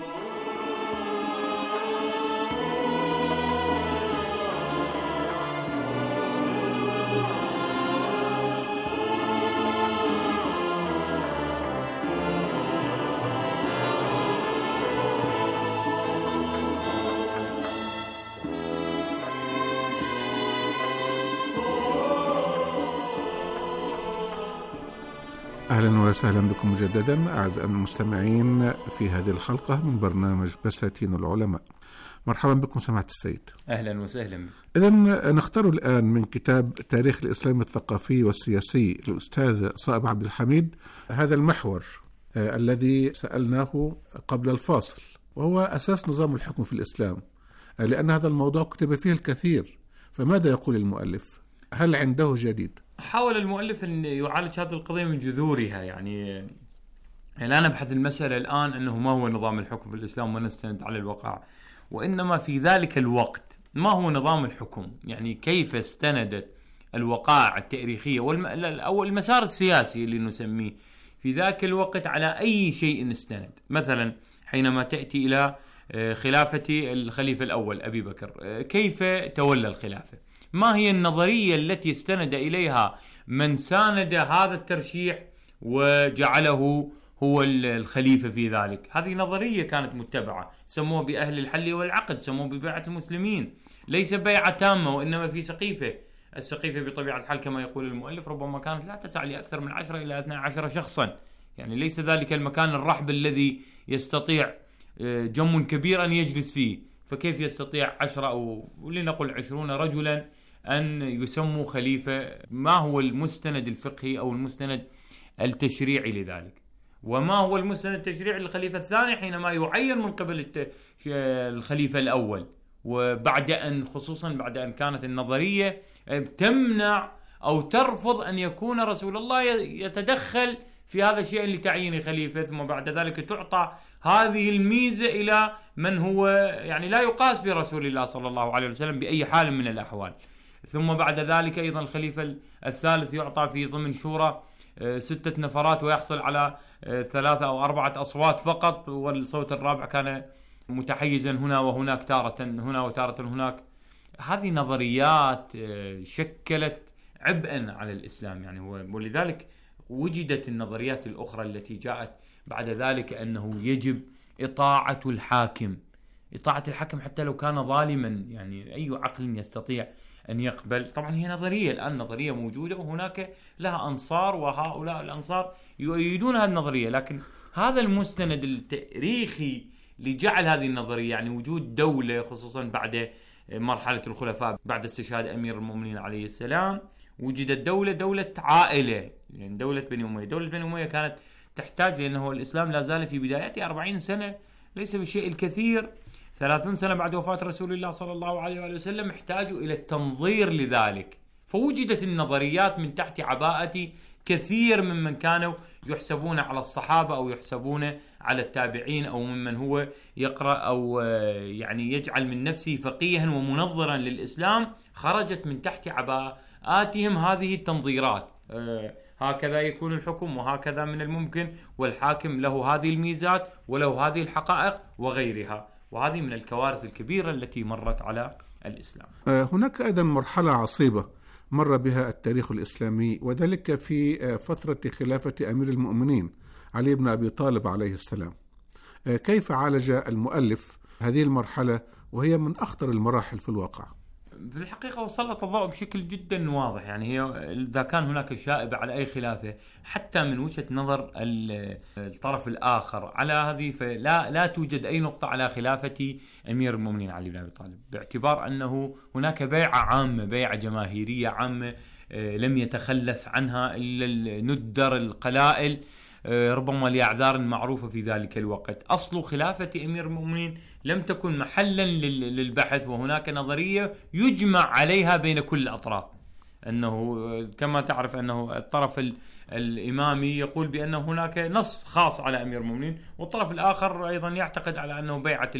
أهلا وسهلا بكم مجددا أعزائنا المستمعين في هذه الحلقة من برنامج بساتين العلماء. مرحبا بكم سماحة السيد. أهلا وسهلا. إذن نختار الآن من كتاب تاريخ الإسلام الثقافي والسياسي للأستاذ صائب عبد الحميد هذا المحور آه الذي سألناه قبل الفاصل، وهو أساس نظام الحكم في الإسلام، آه لأن هذا الموضوع كتب فيه الكثير. فماذا يقول المؤلف؟ هل عنده جديد؟ حاول المؤلف أن يعالج هذه القضية من جذورها. يعني لا نبحث المسألة الآن أنه ما هو نظام الحكم في الإسلام ونستند على الواقع، وإنما في ذلك الوقت ما هو نظام الحكم، يعني كيف استندت الوقائع التاريخية أو المسار السياسي اللي نسميه في ذاك الوقت على أي شيء استند. مثلا حينما تأتي إلى خلافة الخليفة الأول أبي بكر، كيف تولى الخلافة؟ ما هي النظرية التي استند إليها من ساند هذا الترشيح وجعله هو الخليفة في ذلك. هذه نظرية كانت متبعة، سموها بأهل الحل والعقد، سموها ببيعة المسلمين، ليس بيعة تامة وإنما في سقيفة. السقيفة بطبيعة الحال كما يقول المؤلف ربما كانت لا تسع لأكثر من عشرة إلى اثنى عشر شخصا، يعني ليس ذلك المكان الرحب الذي يستطيع جم كبير أن يجلس فيه، فكيف يستطيع عشرة أو لنقل عشرون رجلا أن يسموا خليفة؟ ما هو المستند الفقهي أو المستند التشريعي لذلك؟ وما هو المستند التشريعي للخليفة الثاني حينما يعين من قبل الخليفة الأول؟ وبعد أن خصوصا بعد أن كانت النظرية تمنع أو ترفض أن يكون رسول الله يتدخل في هذا الشيء لتعيين خليفة، ثم بعد ذلك تعطى هذه الميزة إلى من هو يعني لا يقاس برسول الله صلى الله عليه وسلم بأي حال من الأحوال. ثم بعد ذلك أيضا الخليفة الثالث يعطى في ضمن شورى ستة نفرات ويحصل على ثلاثة أو أربعة أصوات فقط، والصوت الرابع كان متحيزا هنا وهناك، تارة هنا وتارة هناك. هذه نظريات شكلت عبئا على الإسلام يعني، ولذلك وجدت النظريات الأخرى التي جاءت بعد ذلك أنه يجب إطاعة الحاكم، إطاعة الحاكم حتى لو كان ظالما، يعني أي عقل يستطيع أن يقبل. طبعا هي نظرية الآن، نظرية موجودة وهناك لها أنصار، وهؤلاء الأنصار يؤيدون هذه النظرية، لكن هذا المستند التاريخي لجعل هذه النظرية يعني وجود دولة خصوصا بعد مرحلة الخلفاء بعد استشهاد أمير المؤمنين عليه السلام، وجدت دولة دولة عائلة، يعني دولة بني أمية. دولة بني أمية كانت تحتاج، لأنه الإسلام لا زال في بدايته أربعين سنة، ليس بالشيء الكثير، ثلاثين سنة بعد وفاة رسول الله صلى الله عليه وآله وسلم، احتاجوا إلى التنظير لذلك. فوجدت النظريات من تحت عباءة كثير ممن كانوا يحسبون على الصحابة أو يحسبون على التابعين أو ممن هو يقرأ أو يعني يجعل من نفسه فقيها ومنظرا للإسلام، خرجت من تحت عباءاتهم هذه التنظيرات. هكذا يكون الحكم وهكذا من الممكن، والحاكم له هذه الميزات وله هذه الحقائق وغيرها، وهذه من الكوارث الكبيرة التي مرت على الإسلام. هناك أيضا مرحلة عصيبة مر بها التاريخ الإسلامي، وذلك في فترة خلافة أمير المؤمنين علي بن أبي طالب عليه السلام. كيف عالج المؤلف هذه المرحلة وهي من أخطر المراحل في الواقع؟ في الحقيقة وصلت الضوء بشكل جدا واضح، يعني هي إذا كان هناك شائبة على أي خلافة حتى من وجهة نظر الطرف الآخر على هذه، فلا لا توجد أي نقطة على خلافة أمير المؤمنين علي بن أبي طالب، باعتبار أنه هناك بيعة عامة، بيعة جماهيرية عامة لم يتخلف عنها إلا الندر القلائل، ربما لأعذار معروفة في ذلك الوقت. أصل خلافة أمير المؤمنين لم تكن محلا للبحث، وهناك نظرية يجمع عليها بين كل الأطراف، أنه كما تعرف أنه الطرف الإمامي يقول بأن هناك نص خاص على أمير المؤمنين، والطرف الآخر أيضا يعتقد على أنه بيعة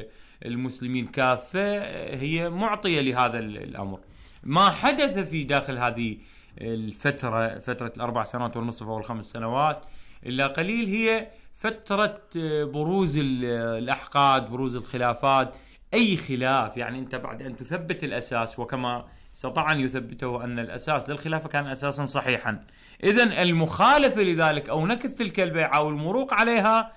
المسلمين كافة هي معطية لهذا الأمر. ما حدث في داخل هذه الفترة، فترة الأربع سنوات والنصف أو الخمس سنوات إلا قليل، هي فترة بروز الأحقاد، بروز الخلافات. أي خلاف يعني أنت بعد أن تثبت الأساس، وكما استطاع أن يثبته أن الأساس للخلافة كان أساسا صحيحا، إذن المخالفة لذلك أو نكث تلك البيعة أو المروق عليها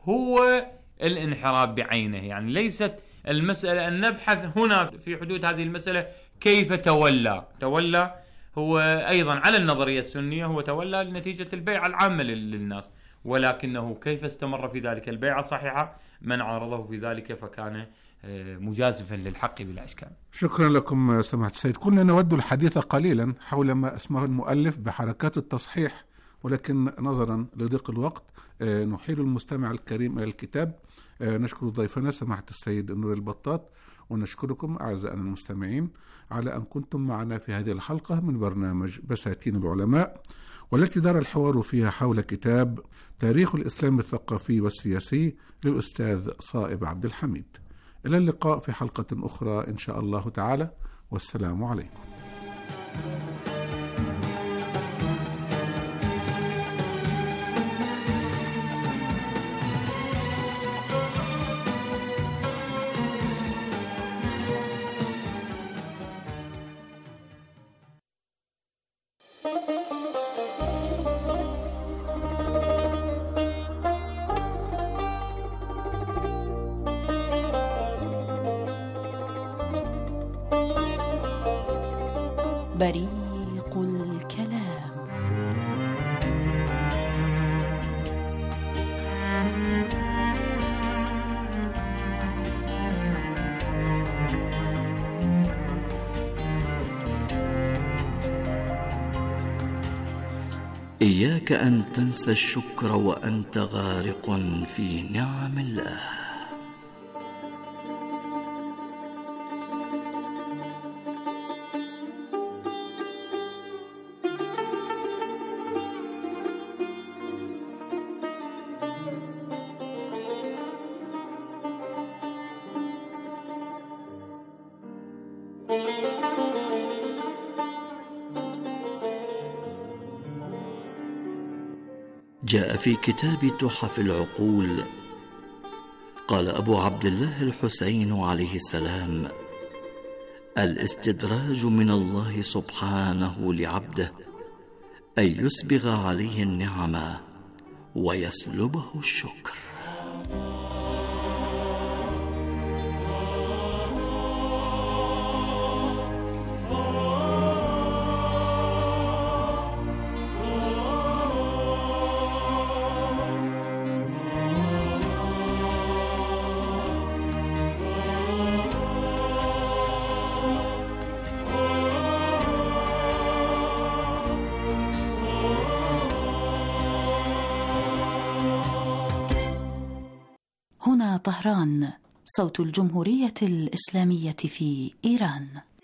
هو الانحراف بعينه. يعني ليست المسألة أن نبحث هنا في حدود هذه المسألة كيف تولى تولى هو أيضا على النظرية السنية، هو تولى لنتيجة البيعة العامة للناس، ولكنه كيف استمر في ذلك البيعة صحيحة، من عارضه في ذلك فكان مجازفا للحق بلا إشكال. شكرا لكم سماحة السيد. كنا نود الحديث قليلا حول ما اسمه المؤلف بحركات التصحيح، ولكن نظرا لضيق الوقت نحيل المستمع الكريم إلى الكتاب. نشكر ضيفنا سماحة السيد نور البطاط، ونشكركم أعزائنا المستمعين على أن كنتم معنا في هذه الحلقة من برنامج بساتين العلماء، والتي دار الحوار فيها حول كتاب تاريخ الإسلام الثقافي والسياسي للأستاذ صائب عبد الحميد. إلى اللقاء في حلقة أخرى إن شاء الله تعالى، والسلام عليكم. Thank you. بريق الكلام. إياك أن تنسى الشكر وأنت غارق في نعم الله. جاء في كتاب تحف العقول، قال أبو عبد الله الحسين عليه السلام: الاستدراج من الله سبحانه لعبده أن يسبغ عليه النعمة ويسلبه الشكر. هنا طهران، صوت الجمهورية الإسلامية في إيران.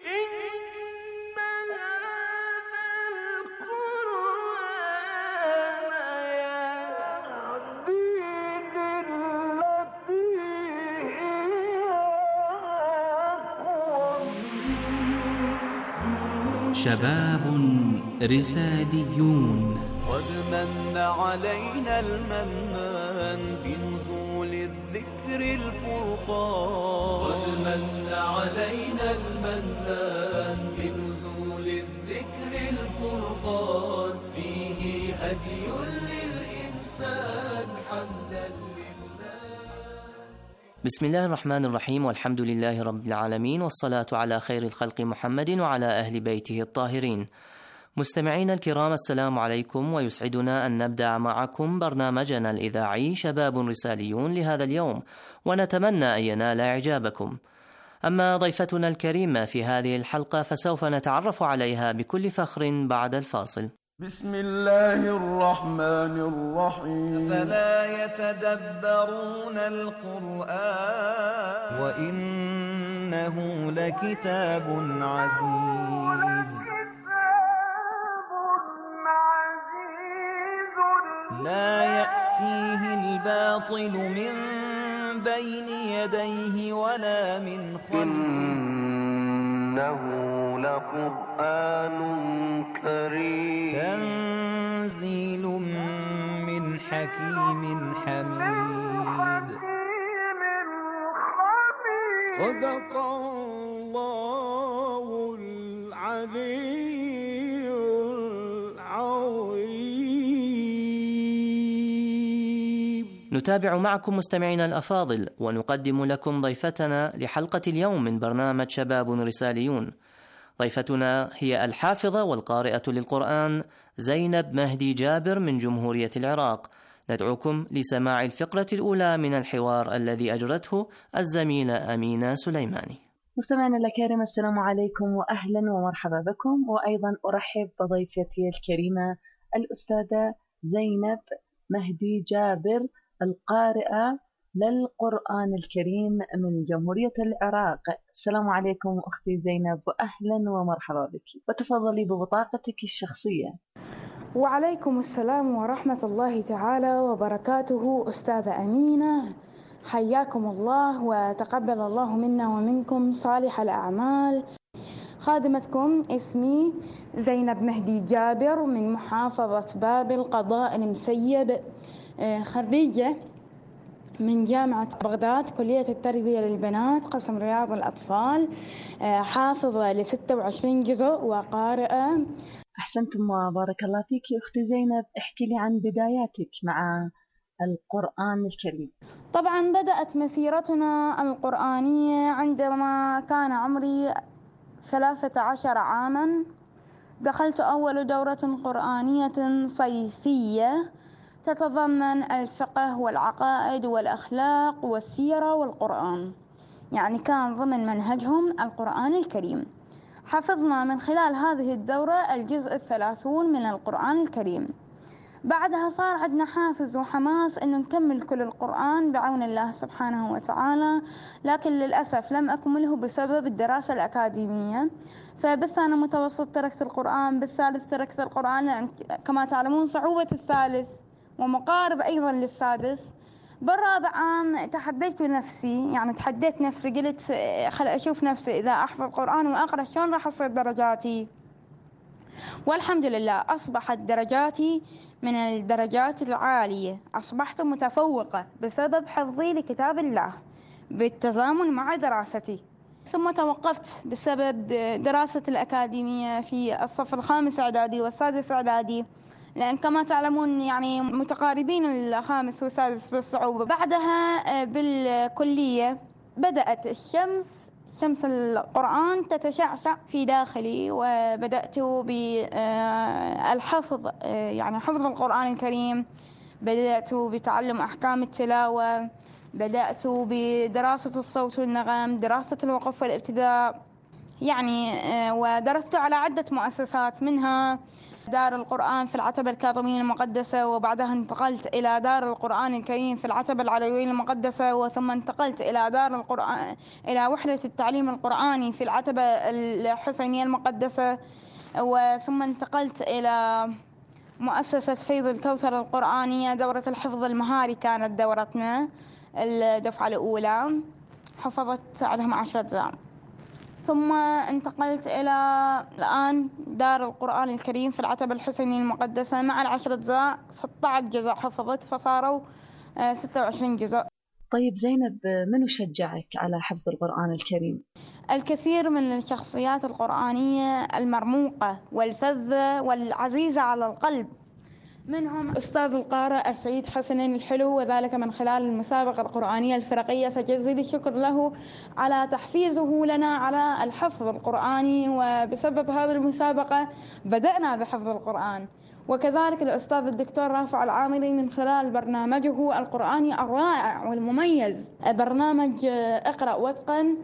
شباب رساليون. قد من علينا المنان بنزول الذكر الفرقان. قد من علينا المنان بنزول الذكر الفرقان. فيه هدي للإنسان حمدا لله. بسم الله الرحمن الرحيم، والحمد لله رب العالمين، والصلاة على خير الخلق محمد وعلى أهل بيته الطاهرين. مستمعين الكرام، السلام عليكم، ويسعدنا أن نبدأ معكم برنامجنا الإذاعي شباب رساليون لهذا اليوم، ونتمنى أن ينال إعجابكم. أما ضيفتنا الكريمة في هذه الحلقة فسوف نتعرف عليها بكل فخر بعد الفاصل. بسم الله الرحمن الرحيم. فلا يتدبرون القرآن وإنه لكتاب عزيز لا يأتيه الباطل من بين يديه ولا من خلفه إنه لقرآن كريم تنزيل من حكيم حميد. صدق الله العلي العظيم. نتابع معكم مستمعينا الأفاضل، ونقدم لكم ضيفتنا لحلقة اليوم من برنامج شباب رساليون. ضيفتنا هي الحافظة والقارئة للقرآن زينب مهدي جابر من جمهورية العراق. ندعوكم لسماع الفقرة الأولى من الحوار الذي أجرته الزميلة أمينة سليماني. مستمعينا الكرام، السلام عليكم وأهلا ومرحبا بكم، وأيضا أرحب بضيفتي الكريمة الأستاذة زينب مهدي جابر، القارئة للقرآن الكريم من جمهورية العراق. السلام عليكم أختي زينب، وأهلا ومرحبا بك، وتفضلي ببطاقتك الشخصية. وعليكم السلام ورحمة الله تعالى وبركاته. أستاذة أمينة، حياكم الله وتقبل الله منا ومنكم صالح الأعمال. خادمتكم اسمي زينب مهدي جابر من محافظة بابل قضاء المسيب، خريجة من جامعة بغداد كلية التربية للبنات قسم رياض الأطفال، حافظة لستة وعشرين جزء وقارئة. أحسنتم وبارك الله فيك أختي زينب. احكي لي عن بداياتك مع القرآن الكريم. طبعا بدأت مسيرتنا القرآنية عندما كان عمري ثلاثة عشر عاما. دخلت أول دورة قرآنية صيفية تتضمن الفقه والعقائد والأخلاق والسيرة والقرآن، يعني كان ضمن منهجهم القرآن الكريم. حفظنا من خلال هذه الدورة الجزء الثلاثون من القرآن الكريم. بعدها صار عندنا حافز وحماس أنه نكمل كل القرآن بعون الله سبحانه وتعالى، لكن للأسف لم أكمله بسبب الدراسة الأكاديمية. فبالثاني متوسط تركت القرآن، بالثالث تركت القرآن لأن كما تعلمون صعوبة الثالث ومقارب أيضا للسادس. بالرابع عام تحديت بنفسي، يعني تحديت نفسي، قلت خل أشوف نفسي إذا أحفظ القرآن وأقرأ شلون راح أصير درجاتي. والحمد لله أصبحت درجاتي من الدرجات العالية، أصبحت متفوقة بسبب حفظي لكتاب الله بالتزامن مع دراستي. ثم توقفت بسبب دراسة الأكاديمية في الصف الخامس إعدادي والسادس إعدادي، لأن كما تعلمون يعني متقاربين الخامس والسادس بالصعوبة. بعدها بالكلية بدأت الشمس شمس القرآن تتشعشع في داخلي، وبدأت بالحفظ، يعني حفظ القرآن الكريم. بدأت بتعلم أحكام التلاوة، بدأت بدراسة الصوت والنغم، دراسة الوقف والابتداء، يعني ودرست على عدة مؤسسات، منها دار القرآن في العتبة الكاظمية المقدسة، وبعدها انتقلت إلى دار القرآن الكريم في العتبة العلوية المقدسة، وثم انتقلت إلى دار القرآن إلى وحدة التعليم القرآني في العتبة الحسينية المقدسة، وثم انتقلت إلى مؤسسة فيض الكوثر القرآنية. دورة الحفظ المهاري كانت دورتنا الدفعة الأولى، حفظت عندهم عشرة أجزاء. ثم انتقلت إلى الآن دار القرآن الكريم في العتبة الحسينية المقدسة مع العشر أجزاء، ستة عشر جزء حفظت، فصاروا ستة وعشرين جزء. طيب زينب، من شجعك على حفظ القرآن الكريم؟ الكثير من الشخصيات القرآنية المرموقة والفذة والعزيزة على القلب، منهم أستاذ القارئ السيد حسن الحلو، وذلك من خلال المسابقة القرآنية الفرقية، فجزيل الشكر له على تحفيزه لنا على الحفظ القرآني، وبسبب هذه المسابقة بدأنا بحفظ القرآن. وكذلك الأستاذ الدكتور رافع العامري من خلال برنامجه القرآني الرائع والمميز، برنامج اقرأ واتقن.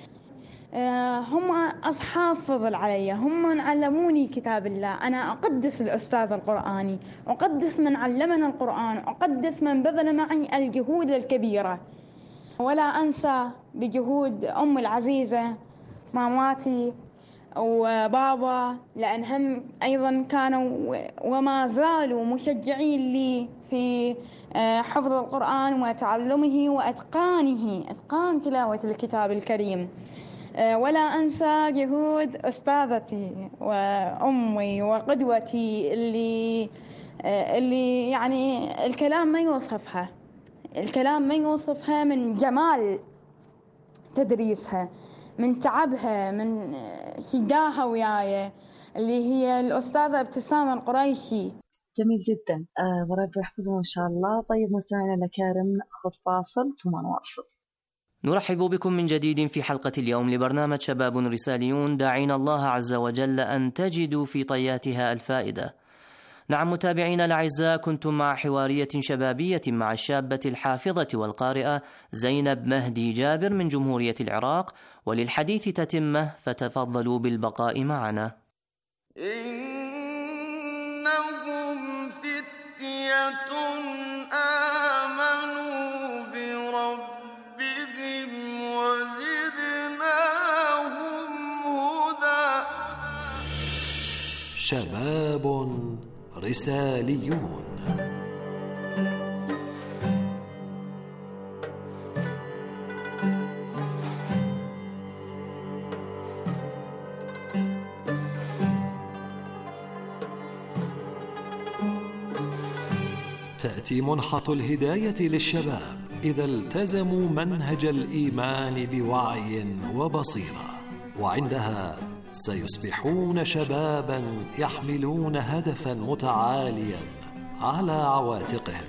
هم أصحاب فضل علي، هم من علموني كتاب الله. أنا أقدس الأستاذ القرآني، أقدس من علمنا القرآن، أقدس من بذل معي الجهود الكبيرة. ولا أنسى بجهود أم العزيزة ماماتي وبابا، لأنهم أيضا كانوا وما زالوا مشجعين لي في حفظ القرآن وتعلمه وإتقانه، إتقان تلاوة الكتاب الكريم. ولا أنسى جهود أستاذتي وأمي وقدوتي اللي اللي يعني الكلام ما يوصفها، الكلام ما يوصفها من جمال تدريسها، من تعبها، من شقاها وياي، اللي هي الأستاذة ابتسام القريشي. جميل جدا، أه ورب يحفظهم إن شاء الله. طيب مستمعينا الكرام، نأخذ فاصل ثم نواصل. نرحب بكم من جديد في حلقة اليوم لبرنامج شباب رساليون، داعين الله عز وجل أن تجدوا في طياتها الفائدة. نعم متابعينا الأعزاء، كنتم مع حوارية شبابية مع الشابة الحافظة والقارئة زينب مهدي جابر من جمهورية العراق، وللحديث تتمة، فتفضلوا بالبقاء معنا. إنهم فتية آمنوا بربهم وزدناهم هدى. شباب رساليون. تأتي منحة الهداية للشباب إذا التزموا منهج الإيمان بوعي وبصيرة، وعندها سيصبحون شبابا يحملون هدفا متعاليا على عواتقهم.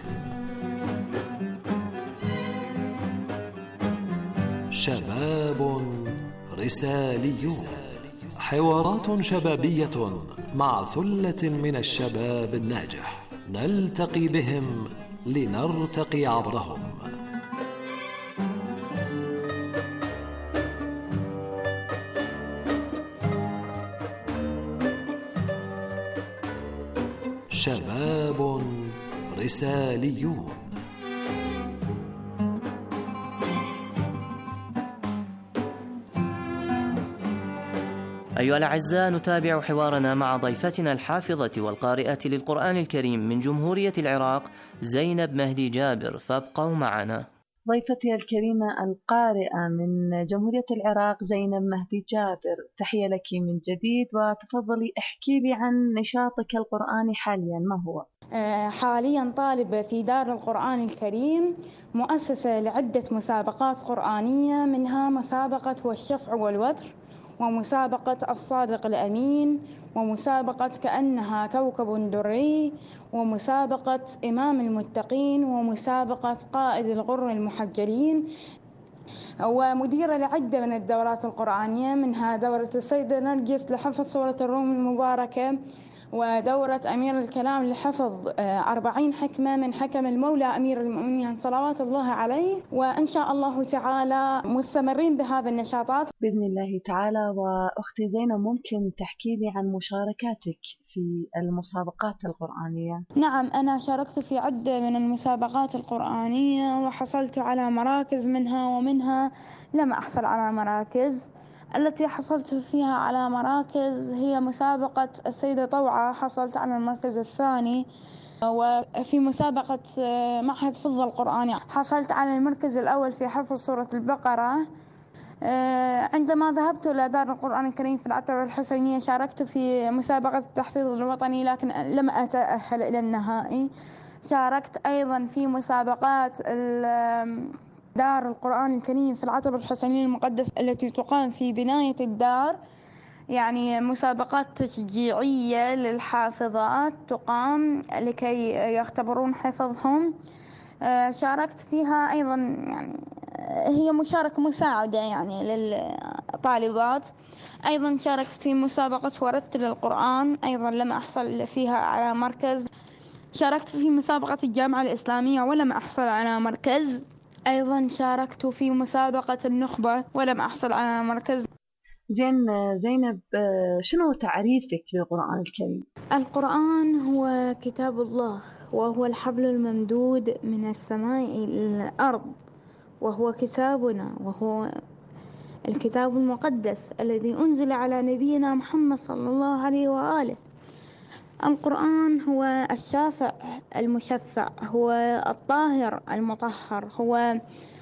شباب رساليون. حوارات شبابية مع ثلة من الشباب الناجح، نلتقي بهم لنرتقي عبرهم. شباب رساليون. أيها الأعزاء، نتابع حوارنا مع ضيفتنا الحافظة والقارئة للقرآن الكريم من جمهورية العراق زينب مهدي جابر، فابقوا معنا. ضيفتي الكريمة القارئة من جمهورية العراق زينب مهدي جابر، تحية لك من جديد، وتفضلي احكي لي عن نشاطك القرآني حاليا، ما هو؟ حاليا طالبة في دار القرآن الكريم، مؤسسة لعدة مسابقات قرآنية، منها مسابقة والشفع والوتر، ومسابقة الصادق الأمين، ومسابقة كأنها كوكب دري، ومسابقة إمام المتقين، ومسابقة قائد الغر المحجلين، ومديرة لعدة من الدورات القرآنية، منها دورة السيدة نرجس لحفظ سورة الروم المباركة، ودورة أمير الكلام لحفظ أربعين حكمة من حكم المولى أمير المؤمنين صلوات الله عليه. وإن شاء الله تعالى مستمرين بهذا النشاطات بإذن الله تعالى. وأختي زينب، ممكن تحكي لي عن مشاركاتك في المسابقات القرآنية؟ نعم، أنا شاركت في عدة من المسابقات القرآنية وحصلت على مراكز منها، ومنها لم أحصل على مراكز. التي حصلت فيها على مراكز هي مسابقة السيدة طوعة، حصلت على المركز الثاني، وفي مسابقة معهد حفظ القرآن حصلت على المركز الأول في حفظ سورة البقرة. عندما ذهبت إلى دار القرآن الكريم في العتبة الحسينية شاركت في مسابقة التحفيظ الوطني، لكن لم أتأهل إلى النهائي. شاركت أيضا في مسابقات دار القرآن الكريم في العتبة الحسينية المقدس التي تقام في بناية الدار، يعني مسابقات تشجيعية للحافظات تقام لكي يختبرون حفظهم. شاركت فيها أيضا، يعني هي مشاركة مساعدة يعني للطالبات. أيضا شاركت في مسابقة ورتل القرآن، أيضا لم أحصل فيها على مركز. شاركت في مسابقة الجامعة الإسلامية ولم أحصل على مركز. أيضا شاركت في مسابقة النخبة ولم أحصل على مركز. زين زينب، شنو تعريفك للقرآن الكريم؟ القرآن هو كتاب الله، وهو الحبل الممدود من السماء إلى الأرض، وهو كتابنا، وهو الكتاب المقدس الذي أنزل على نبينا محمد صلى الله عليه وآله. القرآن هو الشافع المشفع، هو الطاهر المطهر، هو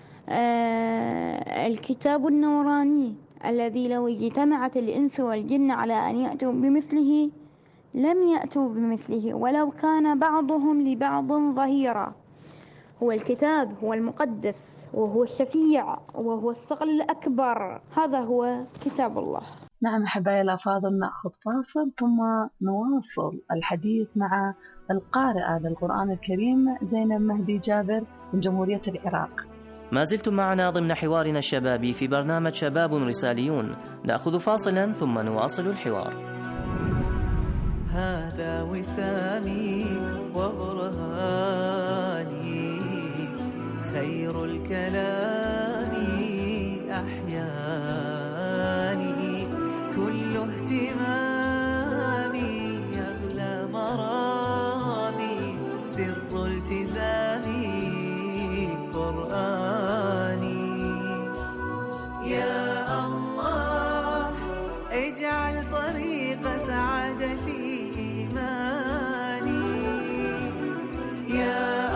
الكتاب النوراني الذي لو اجتمعت الإنس والجن على أن يأتوا بمثله لم يأتوا بمثله ولو كان بعضهم لبعض ظهيرا. هو الكتاب، هو المقدس، وهو الشفيع، وهو الثقل الأكبر. هذا هو كتاب الله. نعم أحبائي الأفاضل، نأخذ فاصل ثم نواصل الحديث مع القارئة للقرآن الكريم زينب مهدي جابر من جمهورية العراق. ما زلتم معنا ضمن حوارنا الشبابي في برنامج شباب رساليون. نأخذ فاصلا ثم نواصل الحوار. هذا وسامي وبرهاني، خير الكلام أحياني، كل اهتمامي يغلى مرامي، سر التزامي قرآني. يا الله اجعل طريق سعادتي إيماني، يا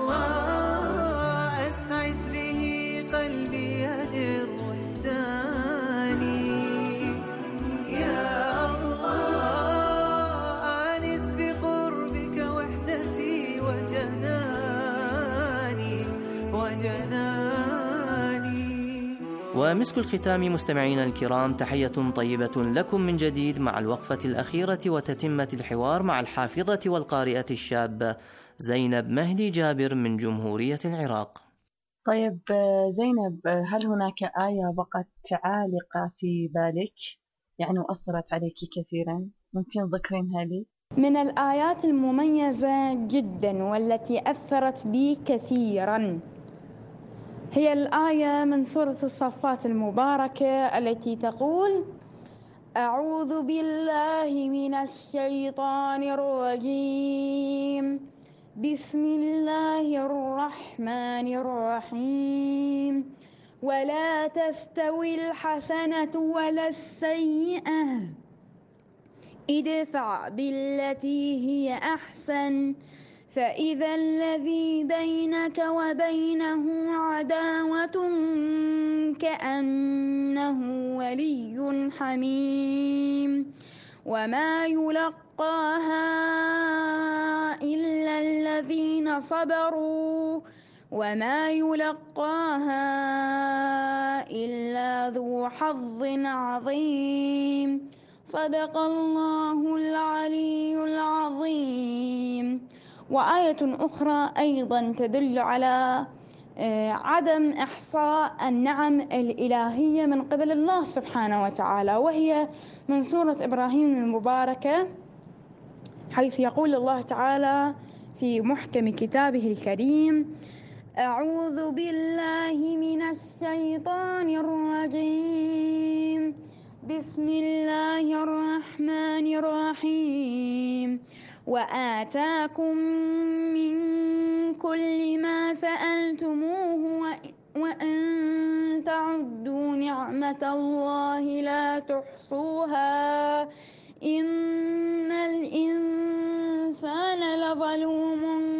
الله أسعد به قلبي يدر وجداني، يا الله آنس بقربك وحدتي وجناني وجناني. ومسك الختام مستمعينا الكرام، تحية طيبة لكم من جديد مع الوقفة الأخيرة وتتمة الحوار مع الحافظة والقارئة الشابة زينب مهدي جابر من جمهورية العراق. طيب زينب، هل هناك آية بقت عالقة في بالك؟ يعني وأثرت عليك كثيرا؟ ممكن تذكرينها لي؟ من الآيات المميزة جدا والتي أثرت بي كثيرا هي الآية من سورة الصفات المباركة التي تقول: أعوذ بالله من الشيطان الرجيم، بسم الله الرحمن الرحيم، ولا تستوي الحسنة ولا السيئة، ادفع بالتي هي أحسن، فإذا الذي بينك وبينه عداوة كأنه ولي حميم، وما يلقاها إلا الذين صبروا وما يلقاها إلا ذو حظ عظيم. صدق الله العلي العظيم. وآية أخرى أيضا تدل على عدم إحصاء النعم الإلهية من قبل الله سبحانه وتعالى، وهي من سورة إبراهيم المباركة، حيث يقول الله تعالى في محكم كتابه الكريم: أعوذ بالله من الشيطان الرجيم، بسم الله الرحمن الرحيم، وآتاكم من كل ما سألتموه وإن تعدوا نعمة الله لا تحصوها إن الإنسان لظلوم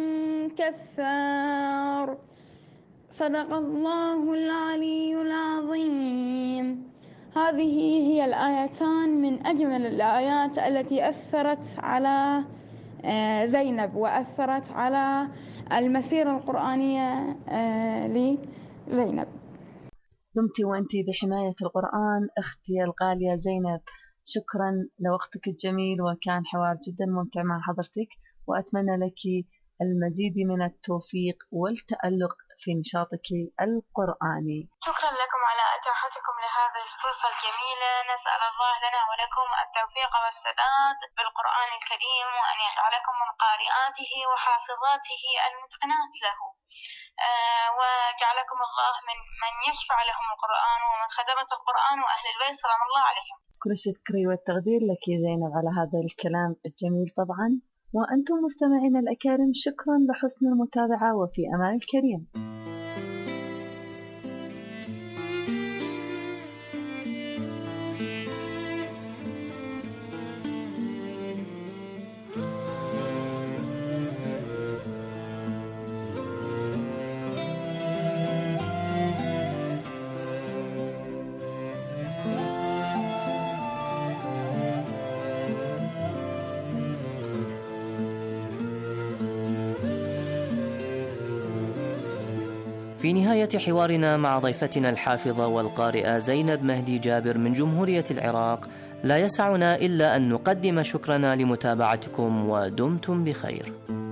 كفار. صدق الله العلي العظيم. هذه هي الآيتان من أجمل الآيات التي أثرت على زينب وأثرت على المسيرة القرآنية لزينب. دمت وأنت بحماية القرآن أختي الغالية زينب. شكرا لوقتك الجميل، وكان حوار جدا ممتع مع حضرتك، وأتمنى لك المزيد من التوفيق والتألق في نشاطك القرآني. شكرا لكم على إتاحتكم لهذه الفرصة الجميلة. نسأل الله لنا ولكم التوفيق والسداد بالقرآن الكريم، وأن يجعلكم من قارئاته وحافظاته المتقنات له، آه وجعلكم الله من من يشفع لهم القرآن ومن خدمة القرآن وأهل البيت سلام الله عليهم. كل الشكر والتقدير لك زينب على هذا الكلام الجميل طبعا. وأنتم مستمعين الأكارم، شكرا لحسن المتابعة، وفي أمان الكريم. في نهاية حوارنا مع ضيفتنا الحافظة والقارئة زينب مهدي جابر من جمهورية العراق، لا يسعنا إلا أن نقدم شكرنا لمتابعتكم، ودمتم بخير.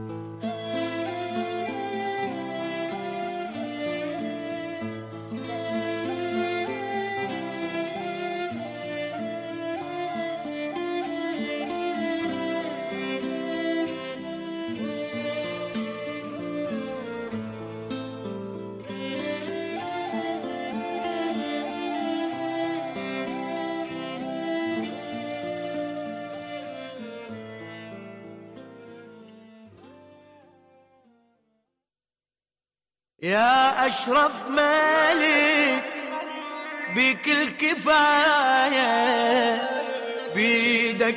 يا أشرف مالك بكل كفاية، بيدك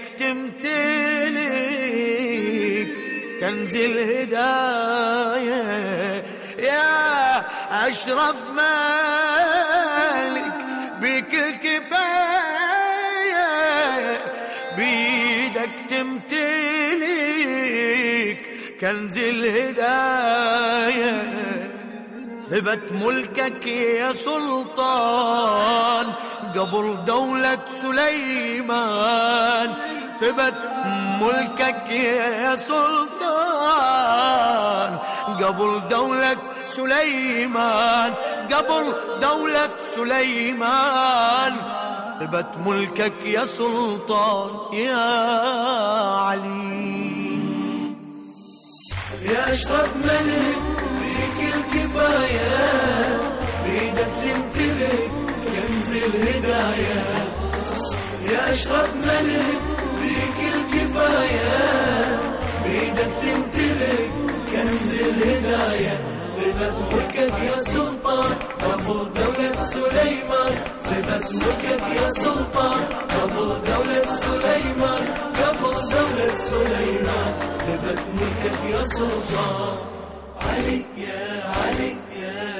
تمتلك كنز الهداية. يا أشرف مالك بكل كفاية، بيدك تمتلك كنز الهداية. ثبت ملكك يا سلطان قبل دولة سليمان، ثبت ملكك يا سلطان قبل دولة سليمان، قبل دولة سليمان. ثبت ملكك يا سلطان يا علي. يا أشرف ملك فيك الكفاية، بيدك تمتلك كنز الهداية. يا أشرف ملك فيك الكفاية، بيدك تمتلك كنز الهداية. ثبت ملكك يا سلطان قبل دولة سليمان، ثبت ملكك يا سلطان قبل دولة سليمان، قبل دولة سليمان، ثبت ملكك يا سلطان. علي يا علي يا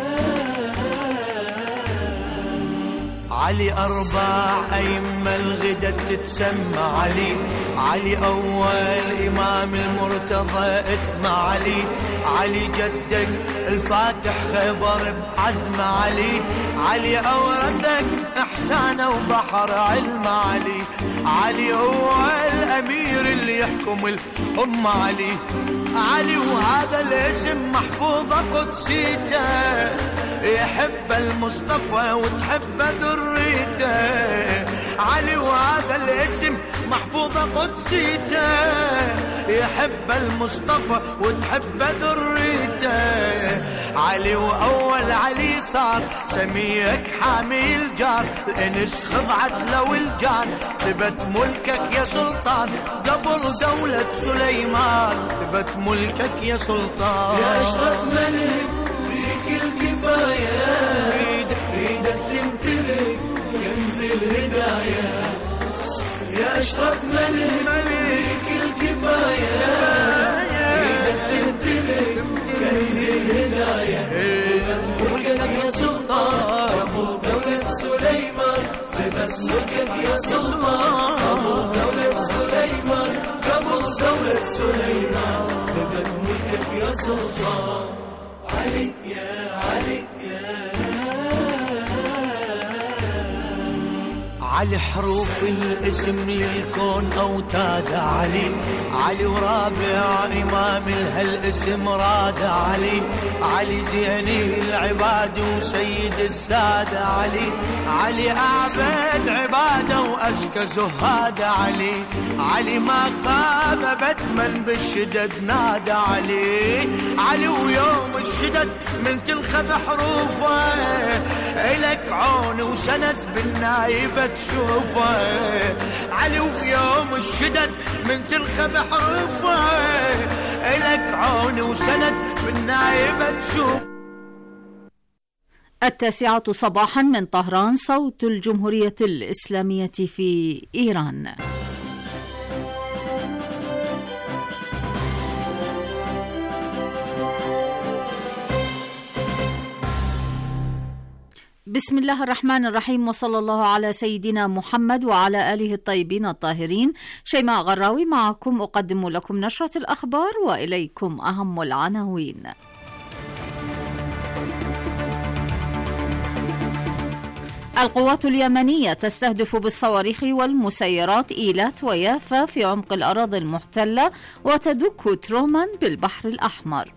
علي أربع أئمة الغدا تتسمى علي. علي أول إمام المرتضى اسمه علي. علي جدك الفاتح خيبر بحزم علي. علي أوردك إحسانه وبحر علم علي. علي هو الأمير اللي يحكم الأمة علي. علي وهذا الاسم محفوظة قدسيته، يحب المصطفى وتحب ذريته. علي وهذا الاسم محفوظة قدسيته، يحب المصطفى وتحب ذريته. علي وأول علي صار سميك حامي الجار، الإنس خضعت لو الجان. ثبت ملكك يا سلطان قبل دولة سليمان، ثبت ملكك يا سلطان. يا أشرف ملك فيك الكفاية، بيدك بيدك تمتلك كنز الهداية. يا أشرف ملك فيك الكفاية، بيدك تمتلك كنز الهداية. ثبت ملكك يا سلطان قبل دولة سليمان، ثبت ملكك يا سلطان قبل دولة سليمان، قبل دولة سليمان، ثبت ملكك يا سلطان. علي يا علي يا علي حروف الاسم للكون أوتاد علي. علي ورابع إمام لهالاسم راد علي. علي زيني العباد وسيد السادة علي. علي أعبد عبادة وأزكى زهاد علي. علي ما خاب أبد من بالشدد نادى علي. علي ويوم الشدد من تلخذ حروفه، إلك عون وسند بالنايبة تشوفه. علي ويوم الشدد من تلخذ حروفه، إلك عون وسند بالنايبة تشوفه. التاسعة صباحا من طهران، صوت الجمهورية الإسلامية في إيران. بسم الله الرحمن الرحيم، وصلى الله على سيدنا محمد وعلى آله الطيبين الطاهرين. شيماء غراوي معكم، أقدم لكم نشرة الأخبار وإليكم أهم العناوين. القوات اليمنية تستهدف بالصواريخ والمسيرات إيلات ويافا في عمق الأراضي المحتلة وتدك ترومان بالبحر الأحمر.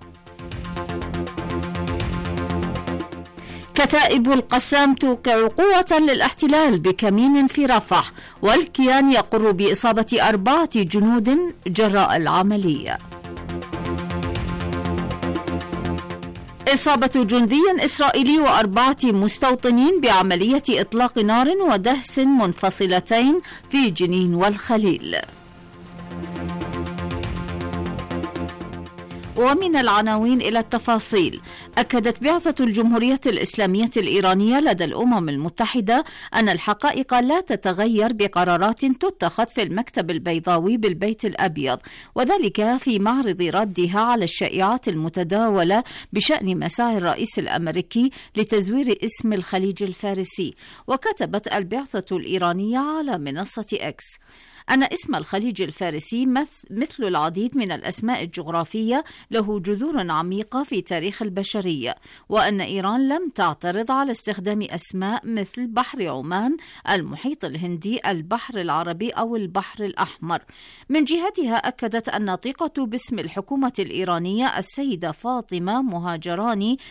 كتائب القسام توقع قوة للاحتلال بكمين في رفح، والكيان يقر بإصابة أربعة جنود جراء العملية. إصابة جندي إسرائيلي وأربعة مستوطنين بعملية إطلاق نار ودهس منفصلتين في جنين والخليل. ومن العناوين إلى التفاصيل. أكدت بعثة الجمهورية الإسلامية الإيرانية لدى الأمم المتحدة أن الحقائق لا تتغير بقرارات تتخذ في المكتب البيضاوي بالبيت الأبيض، وذلك في معرض ردها على الشائعات المتداولة بشأن مساعي الرئيس الأمريكي لتزوير اسم الخليج الفارسي. وكتبت البعثة الإيرانية على منصة إكس أن اسم الخليج الفارسي مثل العديد من الأسماء الجغرافية له جذور عميقة في تاريخ البشرية، وأن إيران لم تعترض على استخدام أسماء مثل بحر عمان، المحيط الهندي، البحر العربي أو البحر الأحمر. من جهتها أكدت الناطقة باسم الحكومة الإيرانية السيدة فاطمة مهاجراني